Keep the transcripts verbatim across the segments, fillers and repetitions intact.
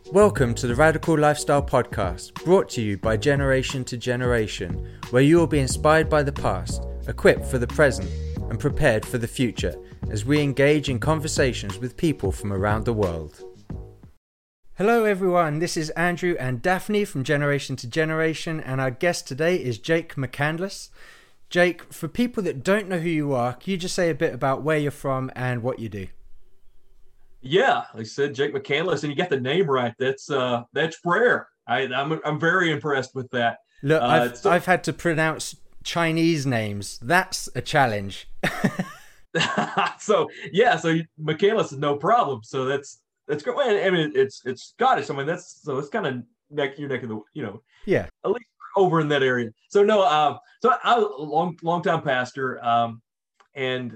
Welcome to the Radical Lifestyle Podcast, brought to you by Generation to Generation, where you will be inspired by the past, equipped for the present, and prepared for the future as we engage in conversations with people from around the world. Hello everyone, this is Andrew and Daphne from Generation to Generation, and our guest today is Jake McCandless. Jake, for people that don't know who you are, can you just say a bit about where you're from and what you do? Yeah, like I said, Jake McCandless, and you got the name right. That's uh, that's prayer. I, I'm I'm very impressed with that. Look, uh, I've so, I've had to pronounce Chinese names. That's a challenge. so yeah, so McCandless is no problem. So that's that's great. I mean, it's it's Scottish. I mean, that's so it's kind of neck your neck of the you know yeah at least over in that area. So no, um, so I was a long long time pastor, um, and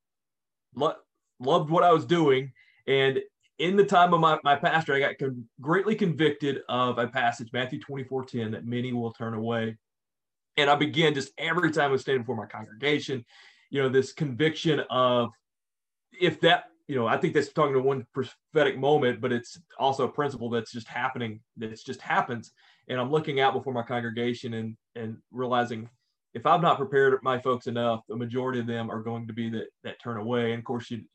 lo- loved what I was doing. And in the time of my, my pastor, I got con- greatly convicted of a passage, Matthew twenty-four ten, that many will turn away. And I began just every time I was standing before my congregation, you know, this conviction of if that, you know, I think that's talking to one prophetic moment, but it's also a principle that's just happening, that's just happens. And I'm looking out before my congregation and, and realizing if I'm not prepared my folks enough, the majority of them are going to be that, that turn away. And of course, you,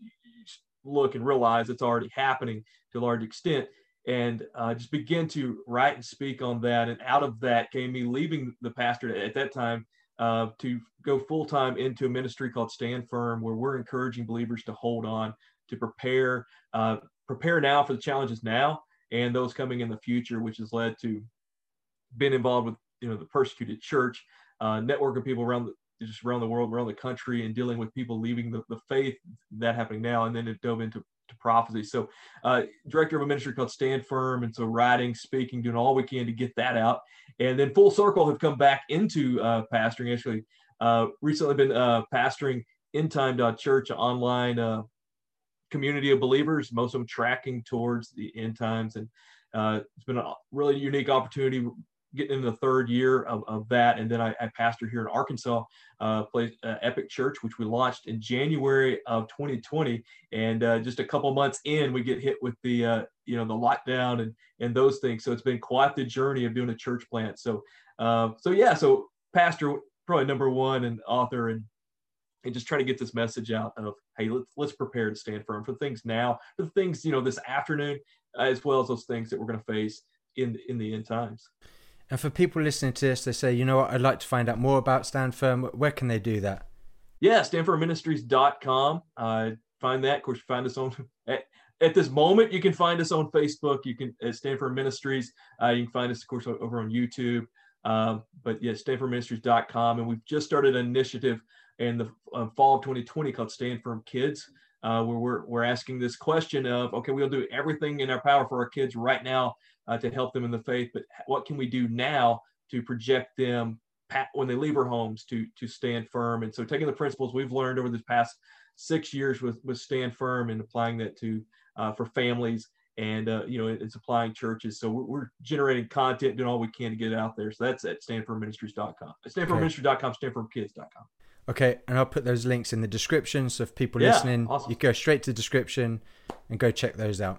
look and realize it's already happening to a large extent, and uh, just begin to write and speak on that. And out of that came me leaving the pastor at that time uh, to go full-time into a ministry called Stand Firm, where we're encouraging believers to hold on, to prepare, uh, prepare now for the challenges now and those coming in the future, which has led to being involved with, you know, the persecuted church, uh, networking people around the just around the world, around the country, and dealing with people leaving the, the faith, that happening now. And then it dove into to prophecy. So uh, director of a ministry called Stand Firm. And so writing, speaking, doing all we can to get that out. And then full circle have come back into uh, pastoring. Actually, uh, recently been uh, pastoring End Time Church, online uh, community of believers, most of them tracking towards the end times. And uh, it's been a really unique opportunity getting into the third year of, of that. And then I, I pastor here in Arkansas, uh, place, uh, Epic Church, which we launched in January of twenty twenty. And uh, just a couple months in, we get hit with the, uh, you know, the lockdown and, and those things. So it's been quite the journey of doing a church plant. So, uh, so yeah, so pastor, probably number one, and author, and, and just trying to get this message out of, hey, let's, let's prepare to stand firm for things now, for the things, you know, this afternoon, as well as those things that we're going to face in, in the end times. And for people listening to this, they say, you know what, I'd like to find out more about Stand Firm. Where can they do that? Yeah, stand firm ministries dot com. Uh, find that. Of course, you find us on, at, at this moment, you can find us on Facebook. You can, at Stand Firm Ministries. Uh, you can find us, of course, over on YouTube. Um, but yeah, stand firm ministries dot com. And we've just started an initiative in the uh, fall of twenty twenty called Stand Firm Kids, uh, where we're, we're asking this question of, okay, we'll do everything in our power for our kids right now Uh, to help them in the faith, but what can we do now to project them when they leave our homes to to stand firm? And so taking the principles we've learned over the past six years with, with Stand Firm and applying that to uh, for families and, uh, you know, it's applying churches. So we're, we're generating content, doing all we can to get it out there. So that's at stand firm ministries dot com. stand firm ministries dot com, stand firm kids dot com. Okay, and I'll put those links in the description. So if people yeah, listening, awesome. You go straight to the description and go check those out.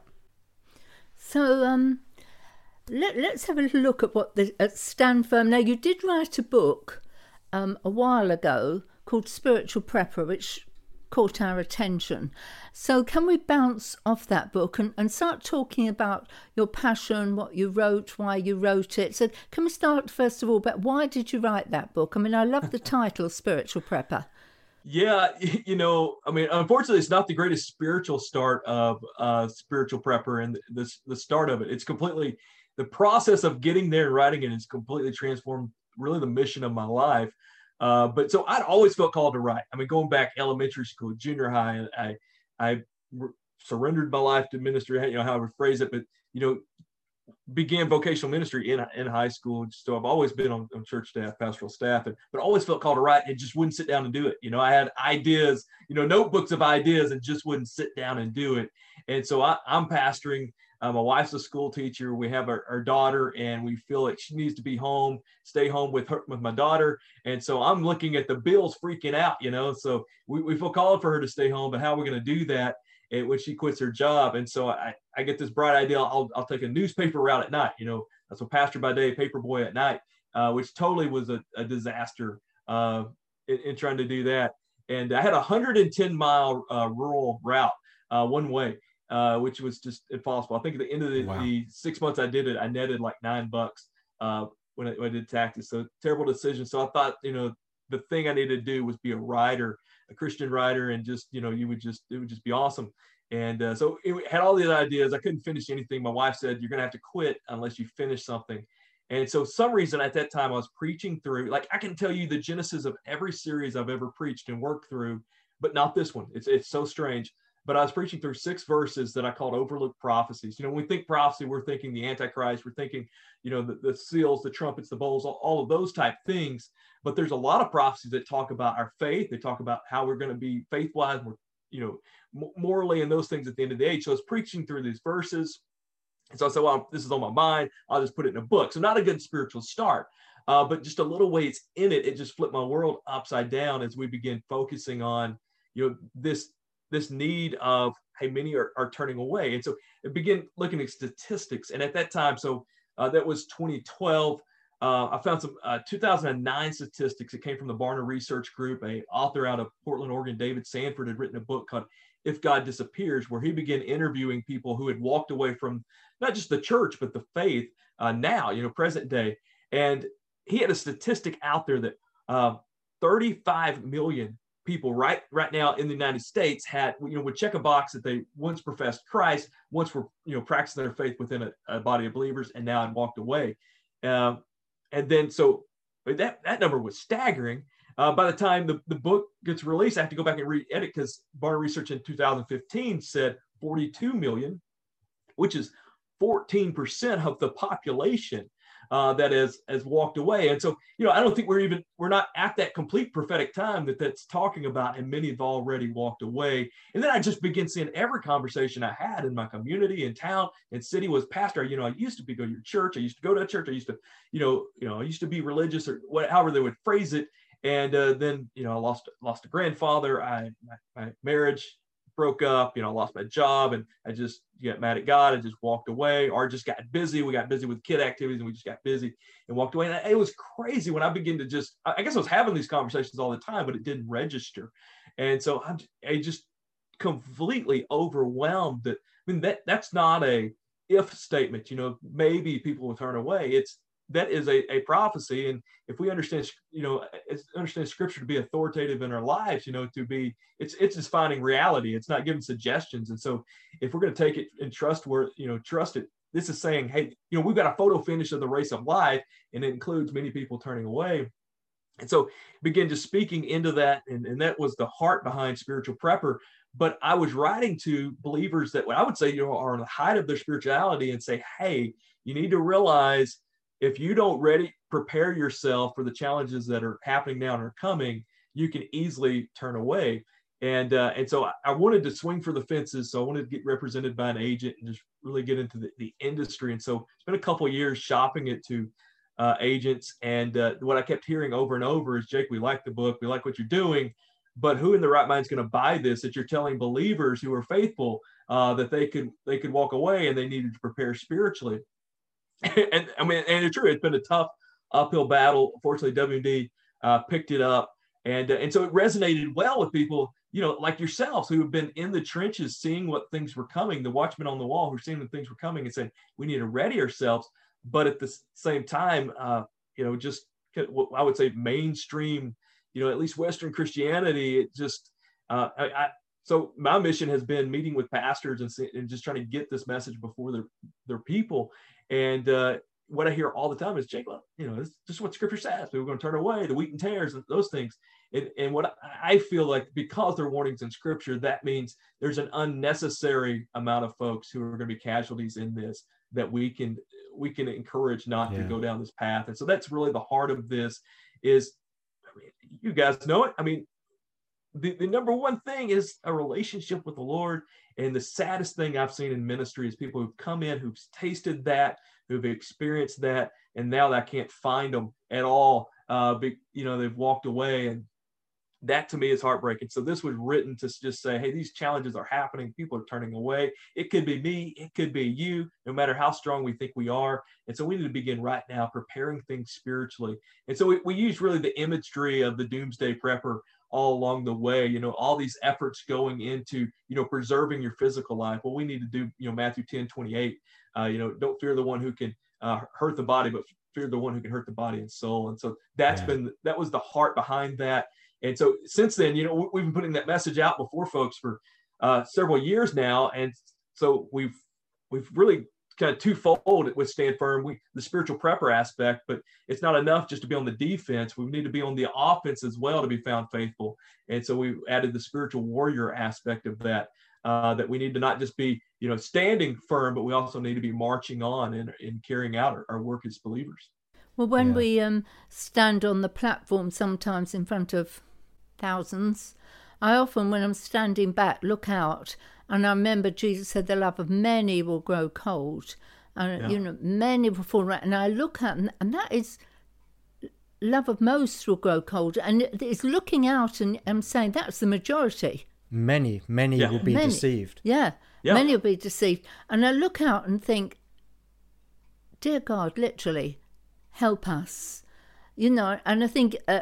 So, um, Let, let's have a little look at what the at Stand Firm. Now, you did write a book um, a while ago called Spiritual Prepper, which caught our attention. So can we bounce off that book and, and start talking about your passion, what you wrote, why you wrote it? So can we start, first of all, about why did you write that book? I mean, I love the title, Spiritual Prepper. Yeah, you know, I mean, unfortunately, it's not the greatest spiritual start of uh, Spiritual Prepper and the, the start of it. It's completely... The process of getting there and writing it has completely transformed really the mission of my life. Uh, but so I'd always felt called to write. I mean, going back elementary school, junior high, I I re- surrendered my life to ministry, you know, how I would phrase it, but, you know, began vocational ministry in in high school. So I've always been on, on church staff, pastoral staff, and but always felt called to write and just wouldn't sit down and do it. You know, I had ideas, you know, notebooks of ideas and just wouldn't sit down and do it. And so I, I'm pastoring. Uh, my wife's a school teacher. We have our, our daughter, and we feel like she needs to be home, stay home with her, with my daughter. And so I'm looking at the bills freaking out, you know, so we, we feel called for her to stay home, but how are we going to do that? and when she quits her job. And so I, I get this bright idea. I'll, I'll take a newspaper route at night. You know, that's a pastor by day, paper boy at night, uh, which totally was a, a disaster uh, in, in trying to do that. And I had a one hundred ten mile uh, rural route uh, one way, uh, which was just impossible. I think at the end of the, wow. the six months I did it, I netted like nine bucks uh, when, I, when I did taxes. So terrible decision. So I thought, you know, the thing I needed to do was be a writer, a Christian writer, and just, you know, you would just, it would just be awesome. And uh, so it had all these ideas. I couldn't finish anything. My wife said, you're going to have to quit unless you finish something. And so some reason at that time I was preaching through, like I can tell you the genesis of every series I've ever preached and worked through, but not this one. It's it's so strange. But I was preaching through six verses that I called overlooked prophecies. You know, when we think prophecy, we're thinking the Antichrist, we're thinking, you know, the, the seals, the trumpets, the bowls, all, all of those type things. But there's a lot of prophecies that talk about our faith. They talk about how we're going to be faith-wise, we're, you know, morally and those things at the end of the age. So I was preaching through these verses. And so I said, well, this is on my mind. I'll just put it in a book. So not a good spiritual start, uh, but just a little ways in it, it just flipped my world upside down as we begin focusing on, you know, this, this need of, hey, many are, are turning away. And so it began looking at statistics. And at that time, so uh, that was twenty twelve. Uh, I found some uh, two thousand nine statistics. It came from the Barna Research Group. A author out of Portland, Oregon, David Sanford, had written a book called If God Disappears, where he began interviewing people who had walked away from not just the church, but the faith uh, now, you know, present day. And he had a statistic out there that uh, thirty-five million people right right now in the United States had, you know, would check a box that they once professed Christ, once were, you know, practicing their faith within a, a body of believers, and now had walked away. Um, and then so that, that number was staggering. Uh, by the time the, the book gets released, I have to go back and re-edit because Barna Research in two thousand fifteen said forty-two million, which is fourteen percent of the population uh, that has, has walked away. And so, you know, I don't think we're even, we're not at that complete prophetic time that that's talking about, and many have already walked away. And then I just begin seeing every conversation I had in my community, in town, and city was, pastor, you know, I used to be go to your church. I used to go to a church. I used to, you know, you know, I used to be religious, or what, however they would phrase it. And uh, then, you know, I lost, lost a grandfather. I, my, my marriage broke up, you know, I lost my job, and I just got mad at God and just walked away, or just got busy. We got busy with kid activities, and we just got busy and walked away. And it was crazy when I began to just, I guess I was having these conversations all the time, but it didn't register. And so I'm I just completely overwhelmed that, I mean, that that's not a if statement, you know, maybe people will turn away. It's, that is a, a prophecy. And if we understand, you know, understand scripture to be authoritative in our lives, you know, to be, it's, it's just finding reality. It's not giving suggestions. And so if we're going to take it and trust where, you know, trust it, this is saying, hey, you know, we've got a photo finish of the race of life, and it includes many people turning away. And so begin just speaking into that. And, and that was the heart behind Spiritual Prepper. But I was writing to believers that what I would say, you know, are on the height of their spirituality, and say, hey, you need to realize, if you don't ready prepare yourself for the challenges that are happening now and are coming, you can easily turn away. And uh, and so I, I wanted to swing for the fences. So I wanted to get represented by an agent and just really get into the, the industry. And so it's been a couple of years shopping it to uh, agents. And uh, what I kept hearing over and over is, Jake, we like the book, we like what you're doing, but who in the right mind is going to buy this? That you're telling believers who are faithful uh, that they could they could walk away, and they needed to prepare spiritually. And I mean, and it's true, it's been a tough uphill battle. Fortunately, W M D uh, picked it up. And, uh, and so it resonated well with people, you know, like yourselves, who have been in the trenches, seeing what things were coming, the watchmen on the wall who are seeing the things were coming, and saying, we need to ready ourselves. But at the same time, uh, you know, just what I would say mainstream, you know, at least Western Christianity, it just, uh, I, I so my mission has been meeting with pastors and, and just trying to get this message before their, their people. And uh, what I hear all the time is, Jake, well, you know, this, this is what Scripture says. We're going to turn away the wheat and tares and those things. And, and what I feel like, because there are warnings in Scripture, that means there's an unnecessary amount of folks who are going to be casualties in this, that we can we can encourage not yeah. to go down this path. And so that's really the heart of this. Is, I mean, you guys know it. I mean, the, the number one thing is a relationship with the Lord. And the saddest thing I've seen in ministry is people who've come in, who've tasted that, who've experienced that, and now I can't find them at all. Uh, but, you know, they've walked away. And that to me is heartbreaking. So this was written to just say, hey, these challenges are happening. People are turning away. It could be me. It could be you, no matter how strong we think we are. And so we need to begin right now preparing things spiritually. And so we, we use really the imagery of the doomsday prepper all along the way, you know, all these efforts going into, you know, preserving your physical life. Well, we need to do, you know, Matthew ten twenty-eight, uh, you know, don't fear the one who can uh, hurt the body, but fear the one who can hurt the body and soul. And so that's yeah. been, that was the heart behind that. And so since then, you know, we've been putting that message out before folks for uh, several years now. And so we've, we've really kind of twofold with Stand Firm, we, the spiritual prepper aspect, but it's not enough just to be on the defense. We need to be on the offense as well to be found faithful. And so we added the spiritual warrior aspect of that, uh, that we need to not just be, you know, standing firm, but we also need to be marching on and, and carrying out our, our work as believers. Well, when Yeah. we um, stand on the platform, sometimes in front of thousands, I often, when I'm standing back, look out, and I remember Jesus said the love of many will grow cold, and Yeah. you know, many will fall right. And I look out, and, and that is love of most will grow cold, and it's looking out and I'm saying that's the majority. Many, many Yeah. will be Many. deceived. Yeah, Yeah. many will be deceived. And I look out and think, dear God, literally, help us. You know, and I think uh,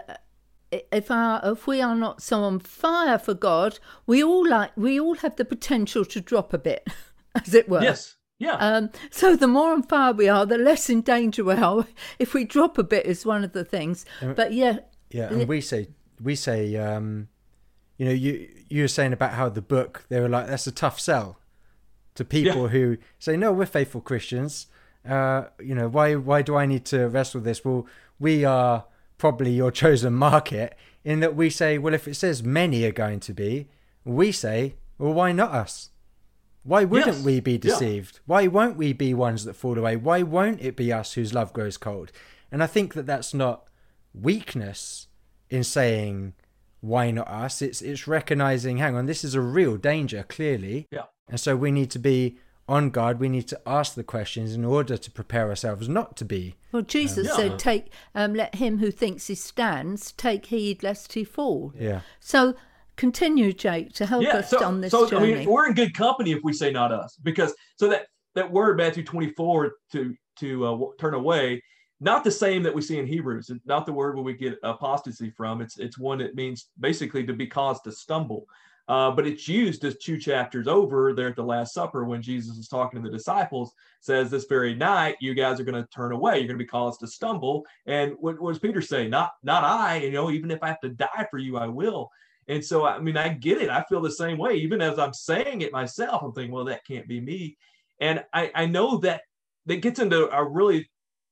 if our if we are not so on fire for God, we all like we all have the potential to drop a bit, as it were. Yes. Yeah. Um, so the more on fire we are, the less in danger we are. If we drop a bit, is one of the things. But yeah, Yeah, and we say we say, um, you know, you you were saying about how the book, they were like, that's a tough sell to people Yeah. who say, no, we're faithful Christians. Uh, you know, why why do I need to wrestle with this? Well, we are probably your chosen market in that we say, well, if it says many are going to be, we say, well, why not us? Why wouldn't Yes. we be Yeah. deceived? Why won't we be ones that fall away? Why won't it be us whose love grows cold? And I think that that's not weakness in saying, why not us? It's it's recognizing, hang on, this is a real danger, clearly. Yeah. And so we need to be on guard. We need to ask the questions in order to prepare ourselves not to be. well, Jesus Yeah. said, "Take, um, let him who thinks he stands take heed lest he fall." Yeah. So continue, Jake, to help Yeah. us So, on this so I journey. mean, we're in good company if we say not us, because so that that word Matthew twenty-four to to uh, turn away, not the same that we see in Hebrews. It's not the word where we get apostasy from. It's it's one that means basically to be caused to stumble. Uh, but it's used as two chapters over there at the Last Supper when Jesus is talking to the disciples, says this very night, you guys are going to turn away. You're going to be caused to stumble. And what, what does Peter say? Not, not I, you know, even if I have to die for you, I will. And so, I mean, I get it. I feel the same way. Even as I'm saying it myself, I'm thinking, well, that can't be me. And I, I know that that gets into a really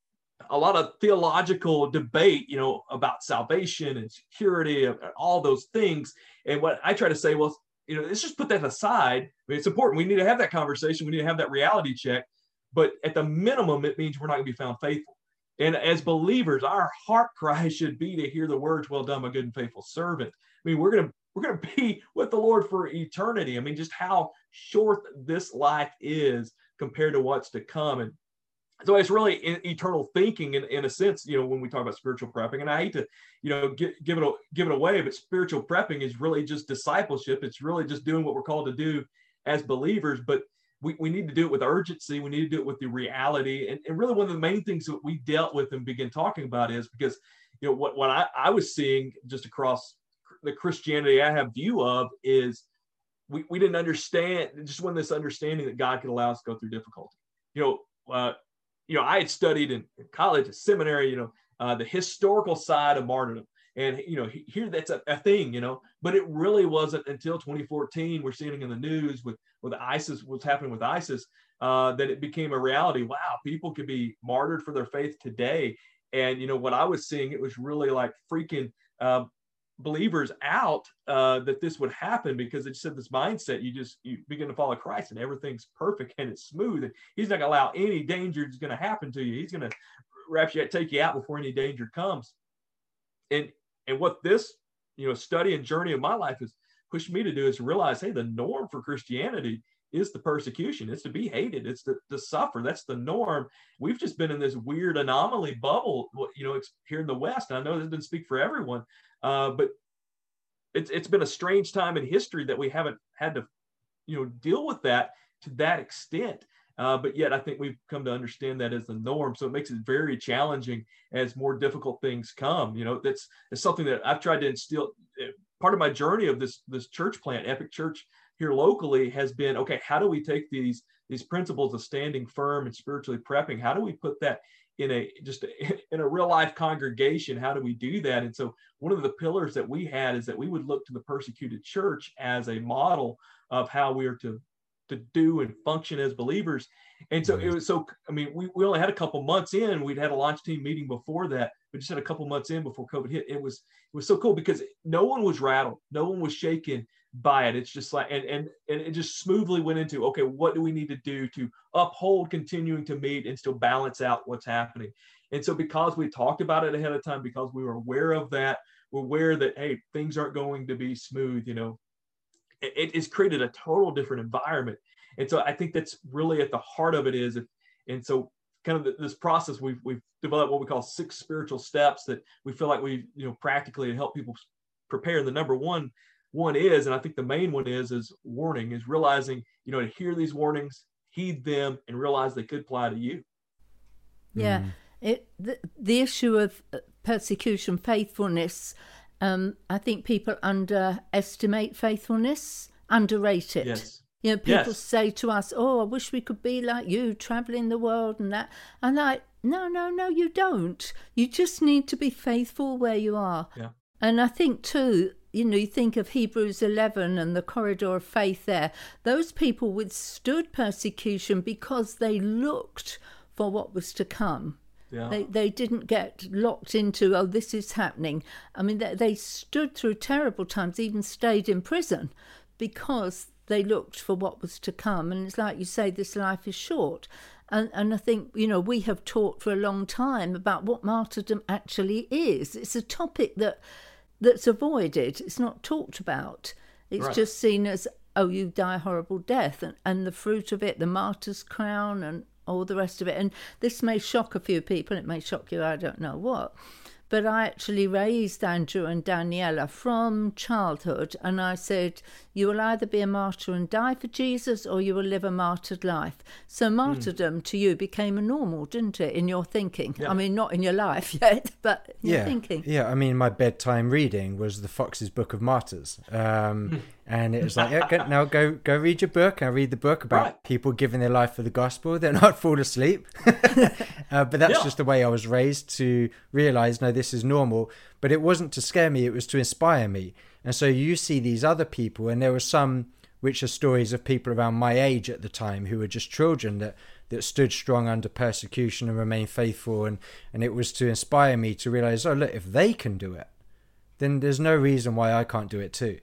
a lot of theological debate, you know, about salvation and security and all those things. And what I try to say, well, you know, let's just put that aside. I mean, it's important. We need to have that conversation. We need to have that reality check. But at the minimum, it means we're not going to be found faithful. And as believers, our heart cry should be to hear the words, well done, my good and faithful servant. I mean, we're going to we're going to be with the Lord for eternity. I mean, just how short this life is compared to what's to come. And so it's really in, eternal thinking in, in a sense, you know, when we talk about spiritual prepping. And I hate to, you know, get, give it give it away, but spiritual prepping is really just discipleship. It's really just doing what we're called to do as believers. But we, we need to do it with urgency. We need to do it with the reality. And, and really one of the main things that we dealt with and begin talking about is because, you know, what, what I, I was seeing just across the Christianity I have view of is we, we didn't understand, just when this understanding that God could allow us to go through difficulty. You know, uh, you know, I had studied in, in college, at seminary, you know, uh, the historical side of martyrdom. And, you know, here that's a, a thing, you know, but it really wasn't until twenty fourteen, we're seeing in the news with, with ISIS, what's happening with ISIS, uh, that it became a reality. Wow, people could be martyred for their faith today. And, you know, what I was seeing, it was really like freaking uh, believers out uh, that this would happen, because it just said this mindset, you just, you begin to follow Christ and everything's perfect and it's smooth. And he's not going to allow any danger that's going to happen to you. He's going to wrap you, take you out before any danger comes. And, and what this, you know, study and journey of my life has pushed me to do is to realize, hey, the norm for Christianity is the persecution. It's to be hated. It's to, to suffer. That's the norm. We've just been in this weird anomaly bubble, you know, it's here in the West. I know this doesn't speak for everyone, uh, but it's it's been a strange time in history that we haven't had to, you know, deal with that to that extent. Uh, but yet I think we've come to understand that as the norm. So it makes it very challenging as more difficult things come. You know, that's, that's something that I've tried to instill. Part of my journey of this, this church plant, Epic Church here locally, has been, okay, how do we take these, these principles of standing firm and spiritually prepping? How do we put that in a, just a, in a real life congregation? How do we do that? And so one of the pillars that we had is that we would look to the persecuted church as a model of how we are to to do and function as believers. And so it was so, I mean, we, we only had a couple months in, we'd had a launch team meeting before that, we just had a couple months in before COVID hit. It was, it was so cool because no one was rattled. No one was shaken by it. It's just like, and, and, and it just smoothly went into, okay, what do we need to do to uphold continuing to meet and still balance out what's happening? And so because we talked about it ahead of time, because we were aware of that, we're aware that, hey, things aren't going to be smooth, you know, it has created a total different environment. And so I think that's really at the heart of it is, and so kind of this process, we've, we've developed what we call six spiritual steps that we feel like we, you know, practically help people prepare. And the number one, one is, and I think the main one is, is warning, is realizing, you know, to hear these warnings, heed them, and realize they could apply to you. Yeah. Mm. It, the, the issue of persecution, faithfulness, Um, I think people underestimate faithfulness, underrate it. Yes. You know, people yes. say to us, oh, I wish we could be like you, traveling the world and that. And like, no, no, no, you don't. You just need to be faithful where you are. Yeah. And I think too, you know, you think of Hebrews eleven and the corridor of faith there. Those people withstood persecution because they looked for what was to come. Yeah. They they didn't get locked into, oh, this is happening. I mean, they, they stood through terrible times, even stayed in prison because they looked for what was to come. And it's like you say, this life is short. And, and I think, you know, we have talked for a long time about what martyrdom actually is. It's a topic that that's avoided. It's not talked about. It's right. just seen as, oh, you die a horrible death. And, and the fruit of it, the martyr's crown and all the rest of it. And this may shock a few people, it may shock you, I don't know what. But I actually raised Andrew and Daniela from childhood, and I said, you will either be a martyr and die for Jesus, or you will live a martyred life. So martyrdom mm. to you became a normal, didn't it, in your thinking? Yeah. I mean, not in your life yet, but in yeah. your thinking. Yeah, I mean, my bedtime reading was the Fox's Book of Martyrs. Um, and it was like, yeah, go, now go go read your book. And I read the book about right. people giving their life for the gospel. They're not fall asleep. uh, but that's yeah. just the way I was raised, to realize, no, this is normal. But it wasn't to scare me, it was to inspire me. And so you see these other people, and there were some which are stories of people around my age at the time who were just children that, that stood strong under persecution and remained faithful. And, and it was to inspire me to realize, oh, look, if they can do it, then there's no reason why I can't do it too.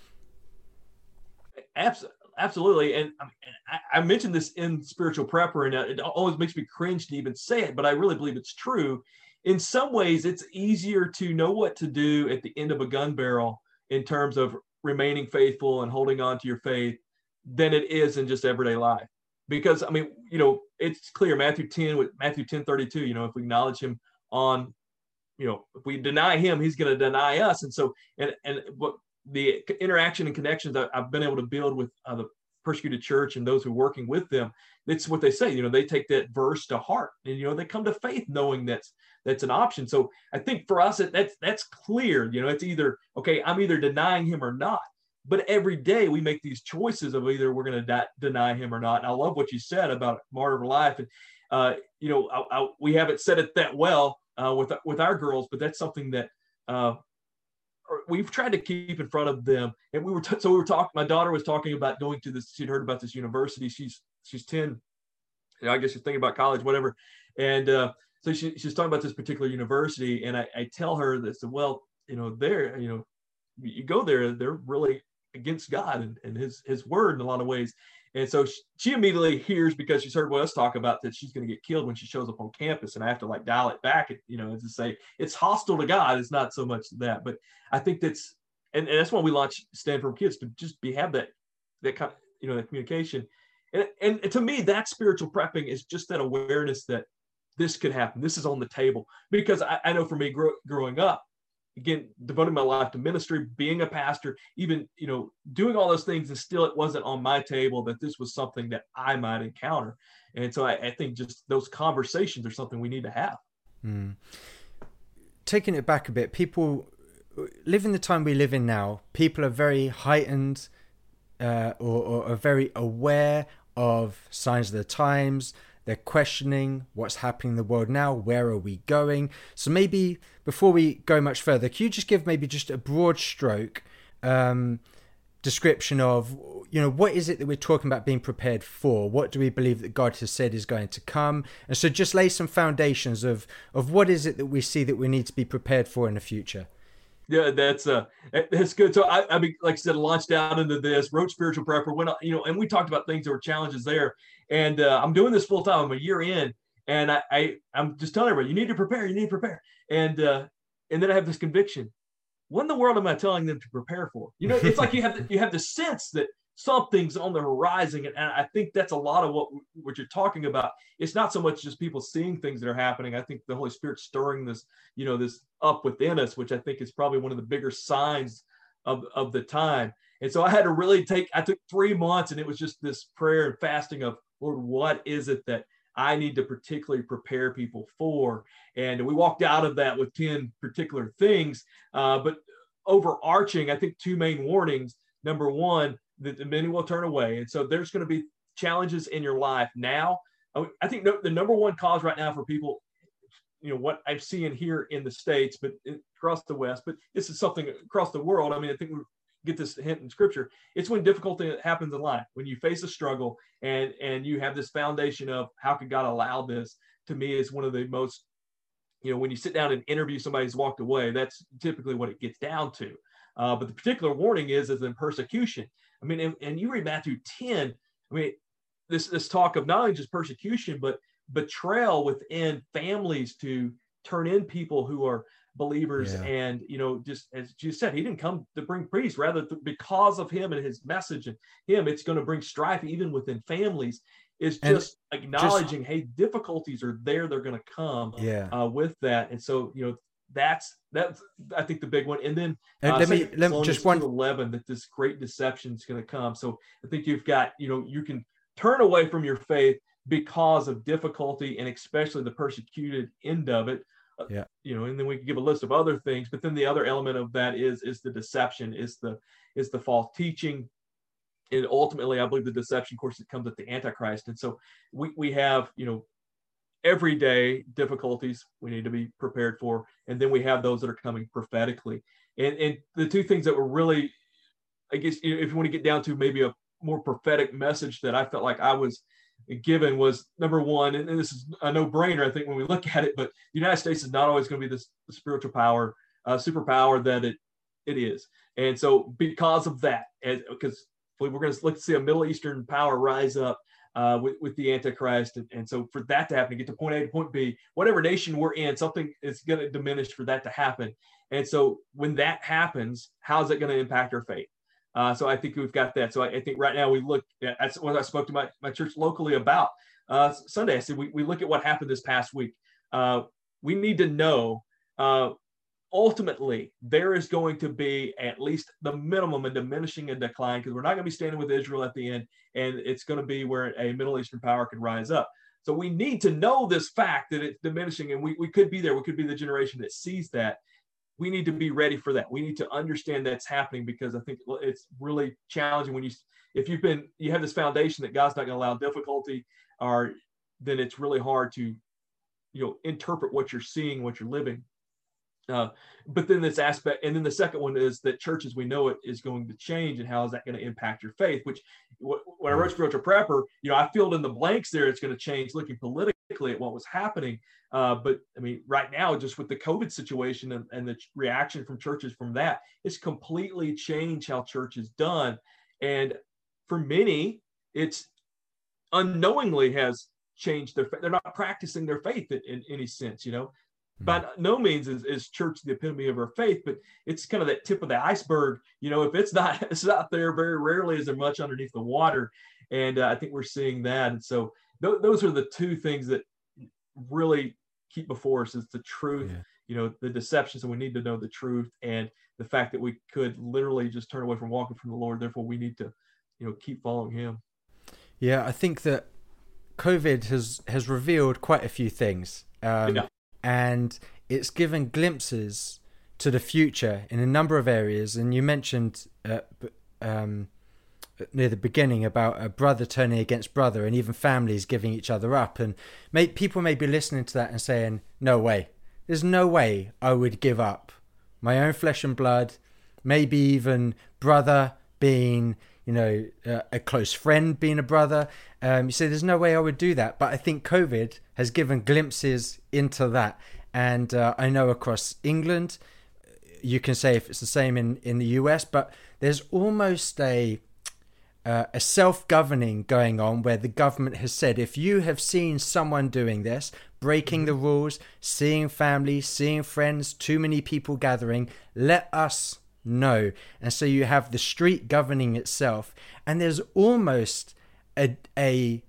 Absolutely. And I mentioned this in Spiritual Prepper, and it always makes me cringe to even say it, but I really believe it's true. In some ways, it's easier to know what to do at the end of a gun barrel in terms of remaining faithful and holding on to your faith than it is in just everyday life. Because, I mean, you know, it's clear, Matthew ten, with Matthew ten thirty-two, you know, if we acknowledge him on, you know, if we deny him, he's going to deny us. And so, and, and what the interaction and connections that I've been able to build with uh, the persecuted church and those who are working with them, it's what they say, you know, they take that verse to heart, and, you know, they come to faith knowing that's, that's an option. So I think for us, it, that's, that's clear, you know, it's either, okay, I'm either denying him or not, but every day we make these choices of either we're going to de- deny him or not. And I love what you said about martyr life. And, uh, you know, I, I, we haven't said it that well uh, with, with our girls, but that's something that, uh, we've tried to keep in front of them. And we were, t- so we were talking, my daughter was talking about going to this, she'd heard about this university. She's, she's ten. You know, I guess she's thinking about college, whatever. And uh, so she, she's talking about this particular university. And I, I tell her this, well, you know, they're, you know, you go there, they're really against God and, and his, his word in a lot of ways. And so she, she immediately hears, because she's heard us talk about that she's going to get killed when she shows up on campus, and I have to like dial it back, you know, to say it's hostile to God. It's not so much that, but I think that's, and, and that's why we launched Stand Firm Kids, to just be, have that, that kind of, you know, that communication. And, and to me, that spiritual prepping is just that awareness that this could happen. This is on the table, because I, I know for me grow, growing up, again, devoting my life to ministry, being a pastor, even, you know, doing all those things, and still it wasn't on my table that this was something that I might encounter. And so I, I think just those conversations are something we need to have. Mm. Taking it back a bit, people live in the time we live in now. People are very heightened uh, or, or are very aware of signs of the times. They're questioning what's happening in the world now. Where are we going? So maybe before we go much further, can you just give maybe just a broad stroke um, description of, you know, what is it that we're talking about being prepared for? What do we believe that God has said is going to come? And so just lay some foundations of, of what is it that we see that we need to be prepared for in the future. Yeah, that's uh, that's good. So I, I mean, like I said, launched out into this, wrote Spiritual Prepper, went, you know, and we talked about things that were challenges there. And uh, I'm doing this full time. I'm a year in, and I, I I'm just telling everybody, you need to prepare, you need to prepare. And uh, and then I have this conviction: what in the world am I telling them to prepare for? You know, it's like you have the, you have the sense that something's on the horizon, and I think that's a lot of what what you're talking about. It's not so much just people seeing things that are happening. I think the Holy Spirit stirring this, you know, this up within us, which I think is probably one of the bigger signs of of the time. And so I had to really take. I took three months, and it was just this prayer and fasting of, Lord, what is it that I need to particularly prepare people for? And we walked out of that with ten particular things, uh, but overarching, I think two main warnings. Number one, that the many will turn away. And so there's going to be challenges in your life now. I think the number one cause right now for people, you know, what I'm seeing here in the States, but across the West, but this is something across the world. I mean, I think we get this hint in Scripture. It's when difficulty happens in life, when you face a struggle and, and you have this foundation of how could God allow this. To me, is one of the most, you know, when you sit down and interview somebody who's walked away, that's typically what it gets down to. Uh, but the particular warning is, is in persecution. I mean, and, and you read Matthew ten, I mean, this, this talk of not only just persecution, but betrayal within families to turn in people who are believers. Yeah. And, you know, just as Jesus said, he didn't come to bring peace, rather th- because of him and his message and him, it's going to bring strife even within families. Is just and acknowledging, just, hey, difficulties are there. They're going to come yeah. uh, with that. And so, you know, that's, that's, I think the big one. And then uh, let me, let me just one eleven, that this great deception is going to come. So I think you've got, you know, you can turn away from your faith because of difficulty and especially the persecuted end of it. Yeah. You know, and then we can give a list of other things, but then the other element of that is, is the deception, is the, is the false teaching. And ultimately, I believe the deception, of course, it comes at the Antichrist. And so we, we have, you know, everyday difficulties we need to be prepared for. And then we have those that are coming prophetically. And, and the two things that were really, I guess, if you want to get down to maybe a more prophetic message that I felt like I was given was, number one, and this is a no-brainer, I think, when we look at it, but the United States is not always going to be this spiritual power, uh, superpower that it it is. And so because of that, as, because we're going to look to see a Middle Eastern power rise up uh, with, with the Antichrist. And, and so for that to happen, to get to point A to point B, whatever nation we're in, something is going to diminish for that to happen. And so when that happens, how's it going to impact our faith? Uh, so I think we've got that. So I, I think right now we look at, that's what I spoke to my, my church locally about uh, Sunday. I said, we, we look at what happened this past week. Uh, we need to know, uh, ultimately, there is going to be at least the minimum a diminishing and decline, because we're not going to be standing with Israel at the end, and it's going to be where a Middle Eastern power can rise up. So we need to know this fact that it's diminishing, and we, we could be there. We could be the generation that sees that. We need to be ready for that. We need to understand that's happening, because I think it's really challenging when you, if you've been, you have this foundation that God's not going to allow difficulty, or then it's really hard to, you know, interpret what you're seeing, what you're living. Uh, but then this aspect, and then the second one is that church as we know it is going to change, and how is that going to impact your faith? Which, when I wrote Spiritual Prepper, you know, I filled in the blanks there. It's going to change looking politically at what was happening. Uh, but I mean, right now, just with the COVID situation and, and the reaction from churches from that, it's completely changed how church is done. And for many, it's unknowingly has changed their faith. They're not practicing their faith in, in any sense, you know. By no means is, is church the epitome of our faith, but it's kind of that tip of the iceberg. You know, if it's not, it's not there, very rarely is there much underneath the water. And uh, I think we're seeing that. And so th- those are the two things that really keep before us, is the truth you know, the deceptions, and we need to know the truth, and the fact that we could literally just turn away from walking from the Lord. Therefore, we need to, you know, keep following Him. Yeah, I think that COVID has, has revealed quite a few things. Um, yeah. And it's given glimpses to the future in a number of areas. And you mentioned uh, um, near the beginning about a brother turning against brother, and even families giving each other up. And may, people may be listening to that and saying, no way, there's no way I would give up my own flesh and blood, maybe even brother being, you know, uh, a close friend being a brother. Um, you say there's no way I would do that. But I think COVID has given glimpses into that. And uh, I know across England, you can say if it's the same in, in the U S, but there's almost a uh, a self-governing going on where the government has said, if you have seen someone doing this, breaking the rules, seeing family, seeing friends, too many people gathering, let us know. And so you have the street governing itself, and there's almost a, a,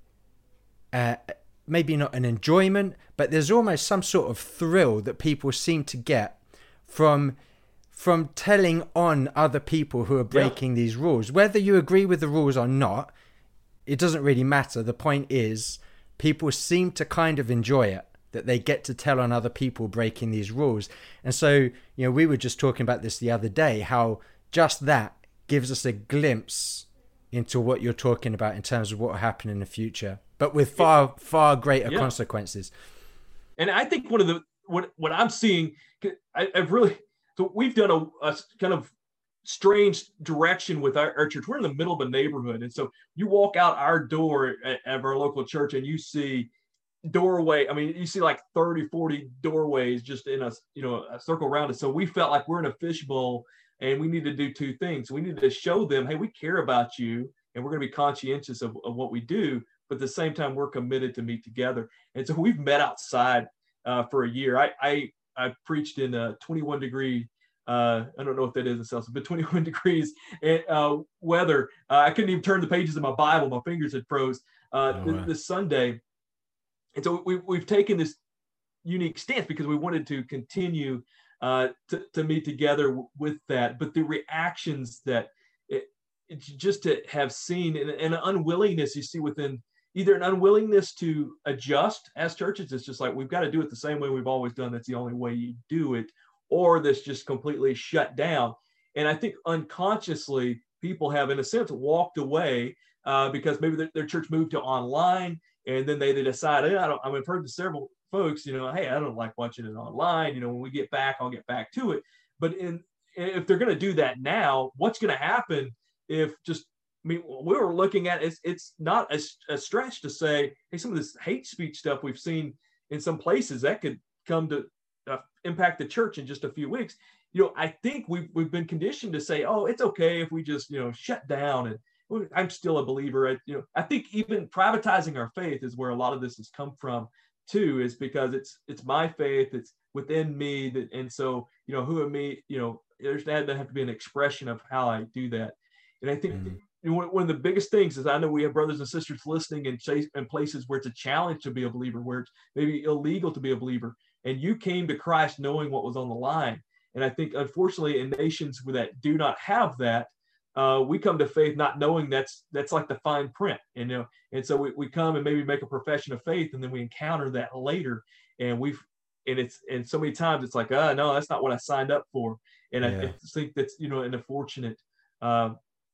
a maybe not an enjoyment, but there's almost some sort of thrill that people seem to get from from telling on other people who are breaking yeah. these rules. Whether you agree with the rules or not, it doesn't really matter. The point is, people seem to kind of enjoy it, that they get to tell on other people breaking these rules. And so, you know, we were just talking about this the other day, how just that gives us a glimpse into what you're talking about in terms of what will happen in the future, but with far, far greater yeah. consequences. And I think one of the, what, what I'm seeing, I, I've really, so we've done a, a kind of strange direction with our, our church. We're in the middle of a neighborhood. And so you walk out our door at, at our local church and you see doorway. I mean, you see like thirty, forty doorways just in a, you know, a circle around it. So we felt like we're in a fishbowl, and we need to do two things. We need to show them, hey, we care about you, and we're going to be conscientious of, of what we do. But at the same time, we're committed to meet together. And so we've met outside uh, for a year. I, I, I preached in a twenty-one degree, uh, I don't know what that is in Celsius, but twenty-one degrees and, uh, weather. Uh, I couldn't even turn the pages of my Bible. My fingers had froze uh, oh, th- this Sunday. And so we, we've taken this unique stance because we wanted to continue uh, to, to meet together w- with that. But the reactions that it, it's just to have seen and, and an unwillingness you see within, either an unwillingness to adjust as churches. It's just like, we've got to do it the same way we've always done. That's the only way you do it. Or this just completely shut down. And I think unconsciously people have, in a sense, walked away uh, because maybe their, their church moved to online. And then they, they decide, hey, I don't, I mean, I've heard to several folks, you know, hey, I don't like watching it online. You know, when we get back, I'll get back to it. But in, if they're going to do that now, what's going to happen if just, I mean, we were looking at it's it's not a, a stretch to say, hey, some of this hate speech stuff we've seen in some places that could come to uh, impact the church in just a few weeks. You know, I think we've we've been conditioned to say, oh, it's okay if we just, you know, shut down, and I'm still a believer. I, you know, I think even privatizing our faith is where a lot of this has come from too, is because it's it's my faith, it's within me, that, and so, you know, who am me? You know, there's had to have to be an expression of how I do that, and I think. Mm-hmm. One of the biggest things is, I know we have brothers and sisters listening in, in places where it's a challenge to be a believer, where it's maybe illegal to be a believer, and you came to Christ knowing what was on the line. And I think, unfortunately, in nations that do not have that, uh, we come to faith not knowing that's that's like the fine print, you know. And so we, we come and maybe make a profession of faith, and then we encounter that later, and we've and it's and so many times it's like, oh no, that's not what I signed up for. And yeah. I, I think that's, you know, an unfortunate uh,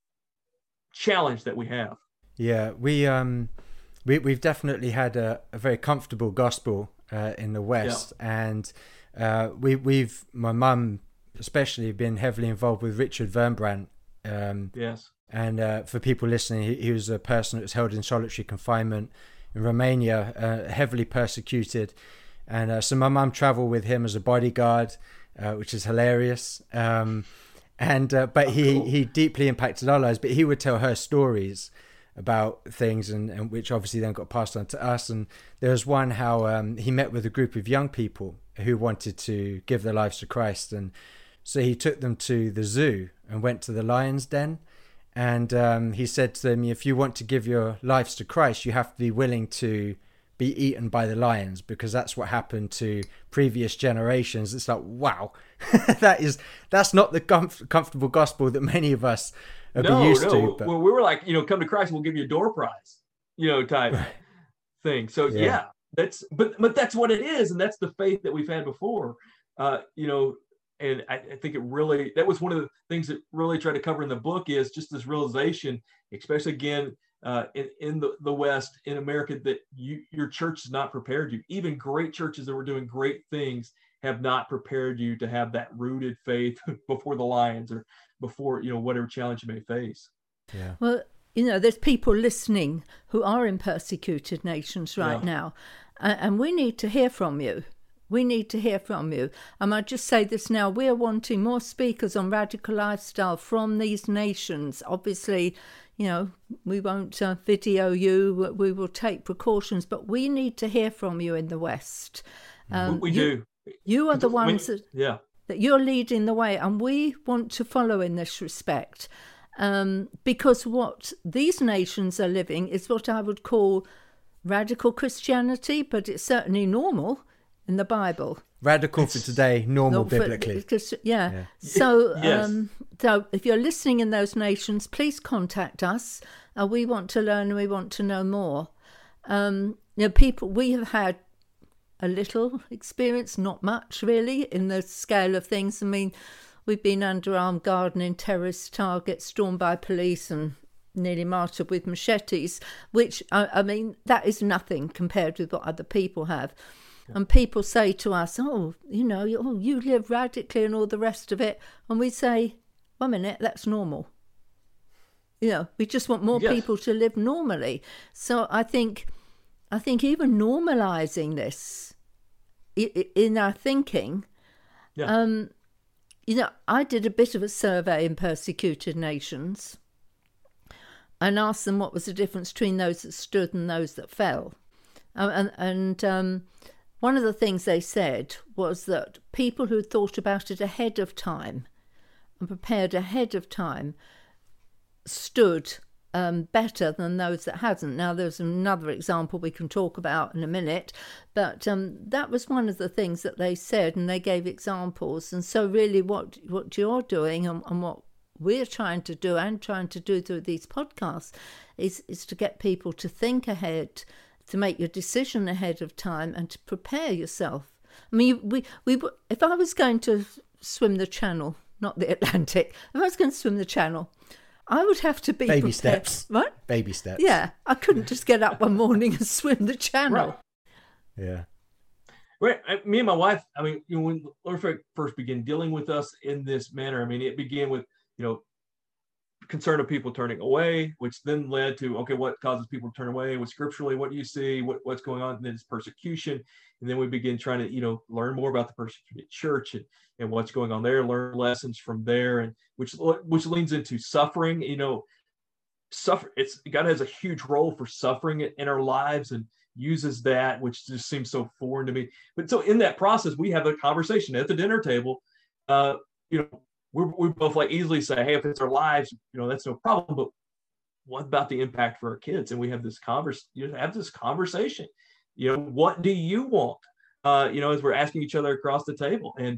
challenge that we have. Yeah, we um we we've definitely had a, a very comfortable gospel uh, in the West, yeah. and uh, we we've my mum especially been heavily involved with Richard Wurmbrand. Um, yes, and uh, for people listening, he, he was a person that was held in solitary confinement in Romania, uh, heavily persecuted, and uh, so my mum travelled with him as a bodyguard, uh, which is hilarious. Um, And uh, but oh, he, cool. he deeply impacted our lives. But he would tell her stories about things, and, and which obviously then got passed on to us. And there was one how um, he met with a group of young people who wanted to give their lives to Christ, and so he took them to the zoo and went to the lion's den. And um, he said to them, if you want to give your lives to Christ, you have to be willing to be eaten by the lions, because that's what happened to previous generations. It's like, wow, that is that's not the comf- comfortable gospel that many of us are no, used no. to. But... Well, we were like, you know, come to Christ, we'll give you a door prize, you know, type Right. thing. So Yeah. yeah, that's but but that's what it is, and that's the faith that we've had before. Uh, you know, and I, I think it really that was one of the things that really tried to cover in the book is just this realization, especially again uh, in in the, the West, in America, that you your church has not prepared you. Even great churches that were doing great things have not prepared you to have that rooted faith before the lions or before, you know, whatever challenge you may face. Yeah. Well, you know, there's people listening who are in persecuted nations right Yeah. now, and, and we need to hear from you. We need to hear from you. I might just say this now. We're wanting more speakers on radical lifestyle from these nations. Obviously, you know, we won't uh, video you. We will take precautions, but we need to hear from you in the West. Um, we we you, do. You are the I mean, ones that, yeah. that you're leading the way, and we want to follow in this respect. Um, because what these nations are living is what I would call radical Christianity, but it's certainly normal in the Bible. Radical for today, normal No, for- biblically. because- yeah. Yeah. So, Yes. um, so if you're listening in those nations, please contact us. Uh, we want to learn and we want to know more. Um, you know, people, we have had a little experience, not much really, in the scale of things. I mean, we've been under armed gardening, terrorist targets, stormed by police and nearly martyred with machetes, which, I, I mean, that is nothing compared with what other people have. And people say to us, oh, you know, you, oh, you live radically and all the rest of it. And we say, one minute, that's normal. You know, we just want more Yes. people to live normally. So I think, I think even normalizing this i- i- in our thinking, Yeah. um, you know, I did a bit of a survey in persecuted nations and asked them what was the difference between those that stood and those that fell. Um, and and um, one of the things they said was that people who thought about it ahead of time and prepared ahead of time stood um, better than those that hadn't. Now, there's another example we can talk about in a minute, but um, that was one of the things that they said, and they gave examples. And so really what, what you're doing and, and what we're trying to do and trying to do through these podcasts is, is to get people to think ahead, to make your decision ahead of time and to prepare yourself. I mean, we, we, if I was going to swim the Channel, not the Atlantic, if I was going to swim the Channel, I would have to be Baby prepared. steps. What? Baby steps. Yeah, I couldn't just get up one morning and swim the Channel. Right. Yeah. Right. I, me and my wife, I mean, you know, when Lord Frank first began dealing with us in this manner, I mean, it began with, you know, concern of people turning away, which then led to, okay, what causes people to turn away? What scripturally, what do you see? What, what's going on? And then it's persecution. And then we begin trying to, you know, learn more about the persecuted church and, and what's going on there, learn lessons from there, and which which leans into suffering. You know, suffer. It's God has a huge role for suffering in our lives and uses that, which just seems so foreign to me. But so in that process, we have a conversation at the dinner table. Uh, you know, we're, we both like easily say, hey, if it's our lives, you know, that's no problem. But what about the impact for our kids? And we have this converse, you know, have this conversation. You know, what do you want? Uh, you know, as we're asking each other across the table, and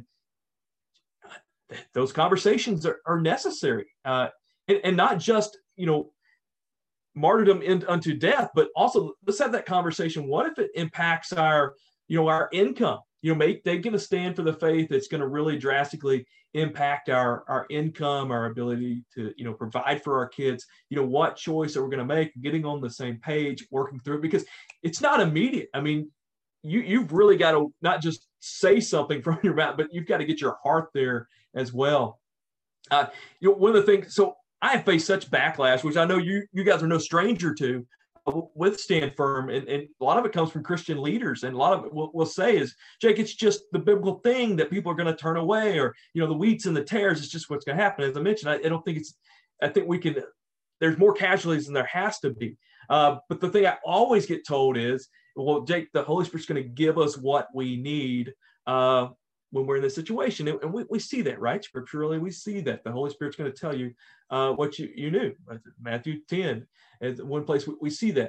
those conversations are, are necessary, uh, and, and not just, you know, martyrdom in, unto death, but also let's have that conversation. What if it impacts our, you know, our income? You know, make they going to stand for the faith that's going to really drastically impact our our income, our ability to, you know, provide for our kids. You know, what choice are we going to make? Getting on the same page, working through it, because it's not immediate. I mean, you you've really got to not just say something from your mouth, but you've got to get your heart there as well. Uh, you know, one of the things. So I have faced such backlash, which I know you you guys are no stranger to, with Stand Firm, and, and a lot of it comes from Christian leaders, and a lot of it we'll, we'll say is, Jake, it's just the biblical thing that people are going to turn away, or, you know, the wheats and the tares is just what's going to happen. As I mentioned, I, I don't think it's, I think we can, there's more casualties than there has to be. Uh, but the thing I always get told is, well, Jake, the Holy Spirit's going to give us what we need uh, when we're in this situation. And we, we see that, right? Scripturally, we see that. The Holy Spirit's going to tell you uh, what you, you knew. Matthew ten is one place we, we see that.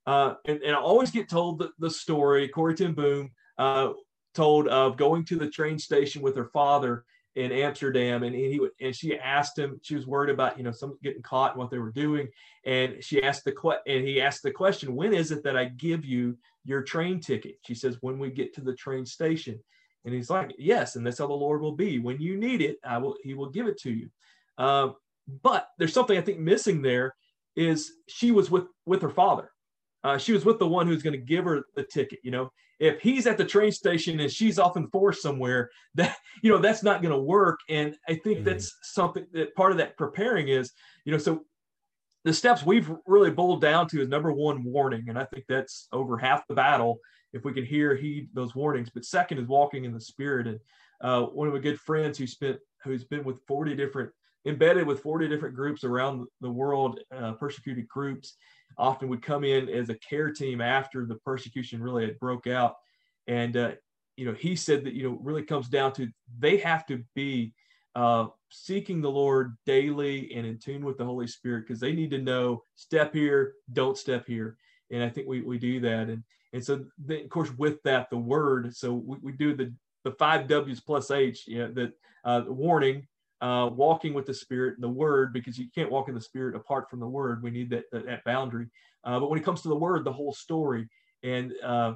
Uh, and, and I always get told the, the story, Corrie ten Boom uh, told of going to the train station with her father in Amsterdam, and he would, and she asked him, she was worried about, you know, some getting caught and what they were doing. And she asked the que- and he asked the question, when is it that I give you your train ticket? She says, when we get to the train station. And he's like, yes. And that's how the Lord will be. When you need it, I will, he will give it to you. Um, but there's something I think missing there is she was with, with her father. Uh, she was with the one who's going to give her the ticket. You know, if he's at the train station and she's off in force somewhere, that, you know, that's not going to work. And I think mm-hmm. that's something that part of that preparing is, you know, so the steps we've really boiled down to is number one, warning. And I think that's over half the battle if we can hear, heed those warnings. But second is walking in the Spirit. And uh, one of my good friends who spent, who's been with forty different, embedded with forty different groups around the world, uh, persecuted groups, often would come in as a care team after the persecution really had broke out. And, uh, you know, he said that, you know, really comes down to they have to be uh, seeking the Lord daily and in tune with the Holy Spirit, because they need to know, step here, don't step here. And I think we, we do that. And, and so then, of course, with that, the word, so we, we do the, the five W's plus H, you know, that uh, warning, Uh, walking with the Spirit and the Word, because you can't walk in the Spirit apart from the Word. We need that that, that boundary. Uh, but when it comes to the Word, the whole story. And, uh,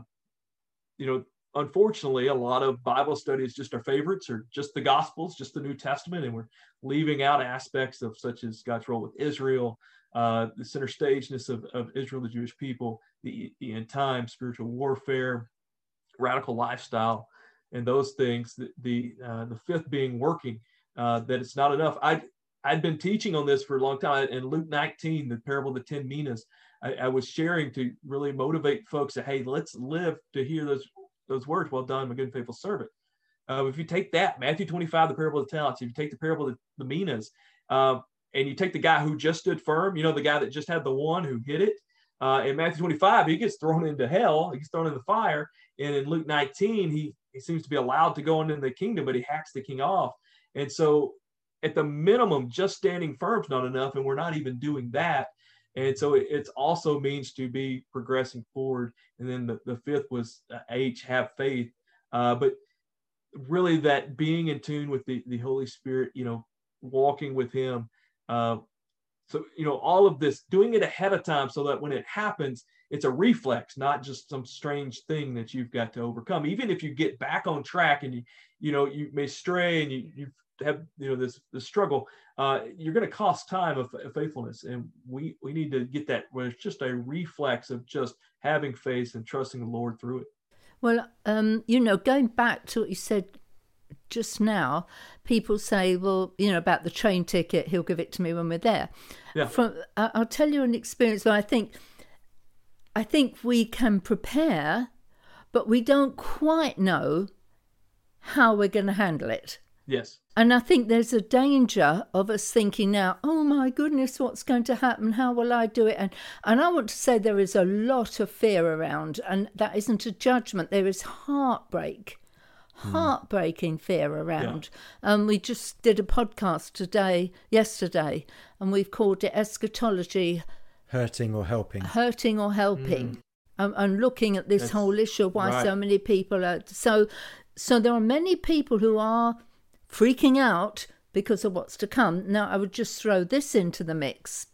you know, unfortunately, a lot of Bible studies just our favorites, or just the Gospels, just the New Testament. And we're leaving out aspects of such as God's role with Israel, uh, the center stageness of, of Israel, the Jewish people, the, the end time, spiritual warfare, radical lifestyle, and those things. The, the, uh, the fifth being working. Uh, that it's not enough. I'd, I'd been teaching on this for a long time. In Luke nineteen, the parable of the ten minas, I, I was sharing to really motivate folks that, hey, let's live to hear those those words, well done, my good and faithful servant. Uh, if you take that, Matthew twenty-five, the parable of the talents, if you take the parable of the, the minas, uh, and you take the guy who just stood firm, you know, the guy that just had the one who hit it, uh, in Matthew twenty-five, he gets thrown into hell, he gets thrown in the fire. And in Luke nineteen, he, he seems to be allowed to go into the kingdom, but he hacks the king off. And so at the minimum, just standing firm is not enough, and we're not even doing that. And so it it's also means to be progressing forward. And then the, the fifth was uh, H, have faith. Uh, but really that being in tune with the, the Holy Spirit, you know, walking with him. Uh, so, you know, all of this, doing it ahead of time so that when it happens, it's a reflex, not just some strange thing that you've got to overcome. Even if you get back on track and you, you know, you may stray and you, you have, you know, this, this struggle, uh, you're going to cost time of, of faithfulness. And we, we need to get that where it's just a reflex of just having faith and trusting the Lord through it. Well, um, you know, going back to what you said just now, people say, well, you know, about the train ticket, he'll give it to me when we're there. Yeah. From, I'll tell you an experience where I think, I think we can prepare, but we don't quite know how we're going to handle it. Yes. And I think there's a danger of us thinking now, oh my goodness, what's going to happen? How will I do it? And and I want to say there is a lot of fear around, and that isn't a judgment. There is heartbreak, heartbreaking fear around. Yeah. Um, we just did a podcast today, yesterday, and we've called it Eschatology. Hurting or helping. Hurting or helping. Mm. Um, and looking at this That's, whole issue of why right. so many people are... So, so there are many people who are freaking out because of what's to come. Now, I would just throw this into the mix.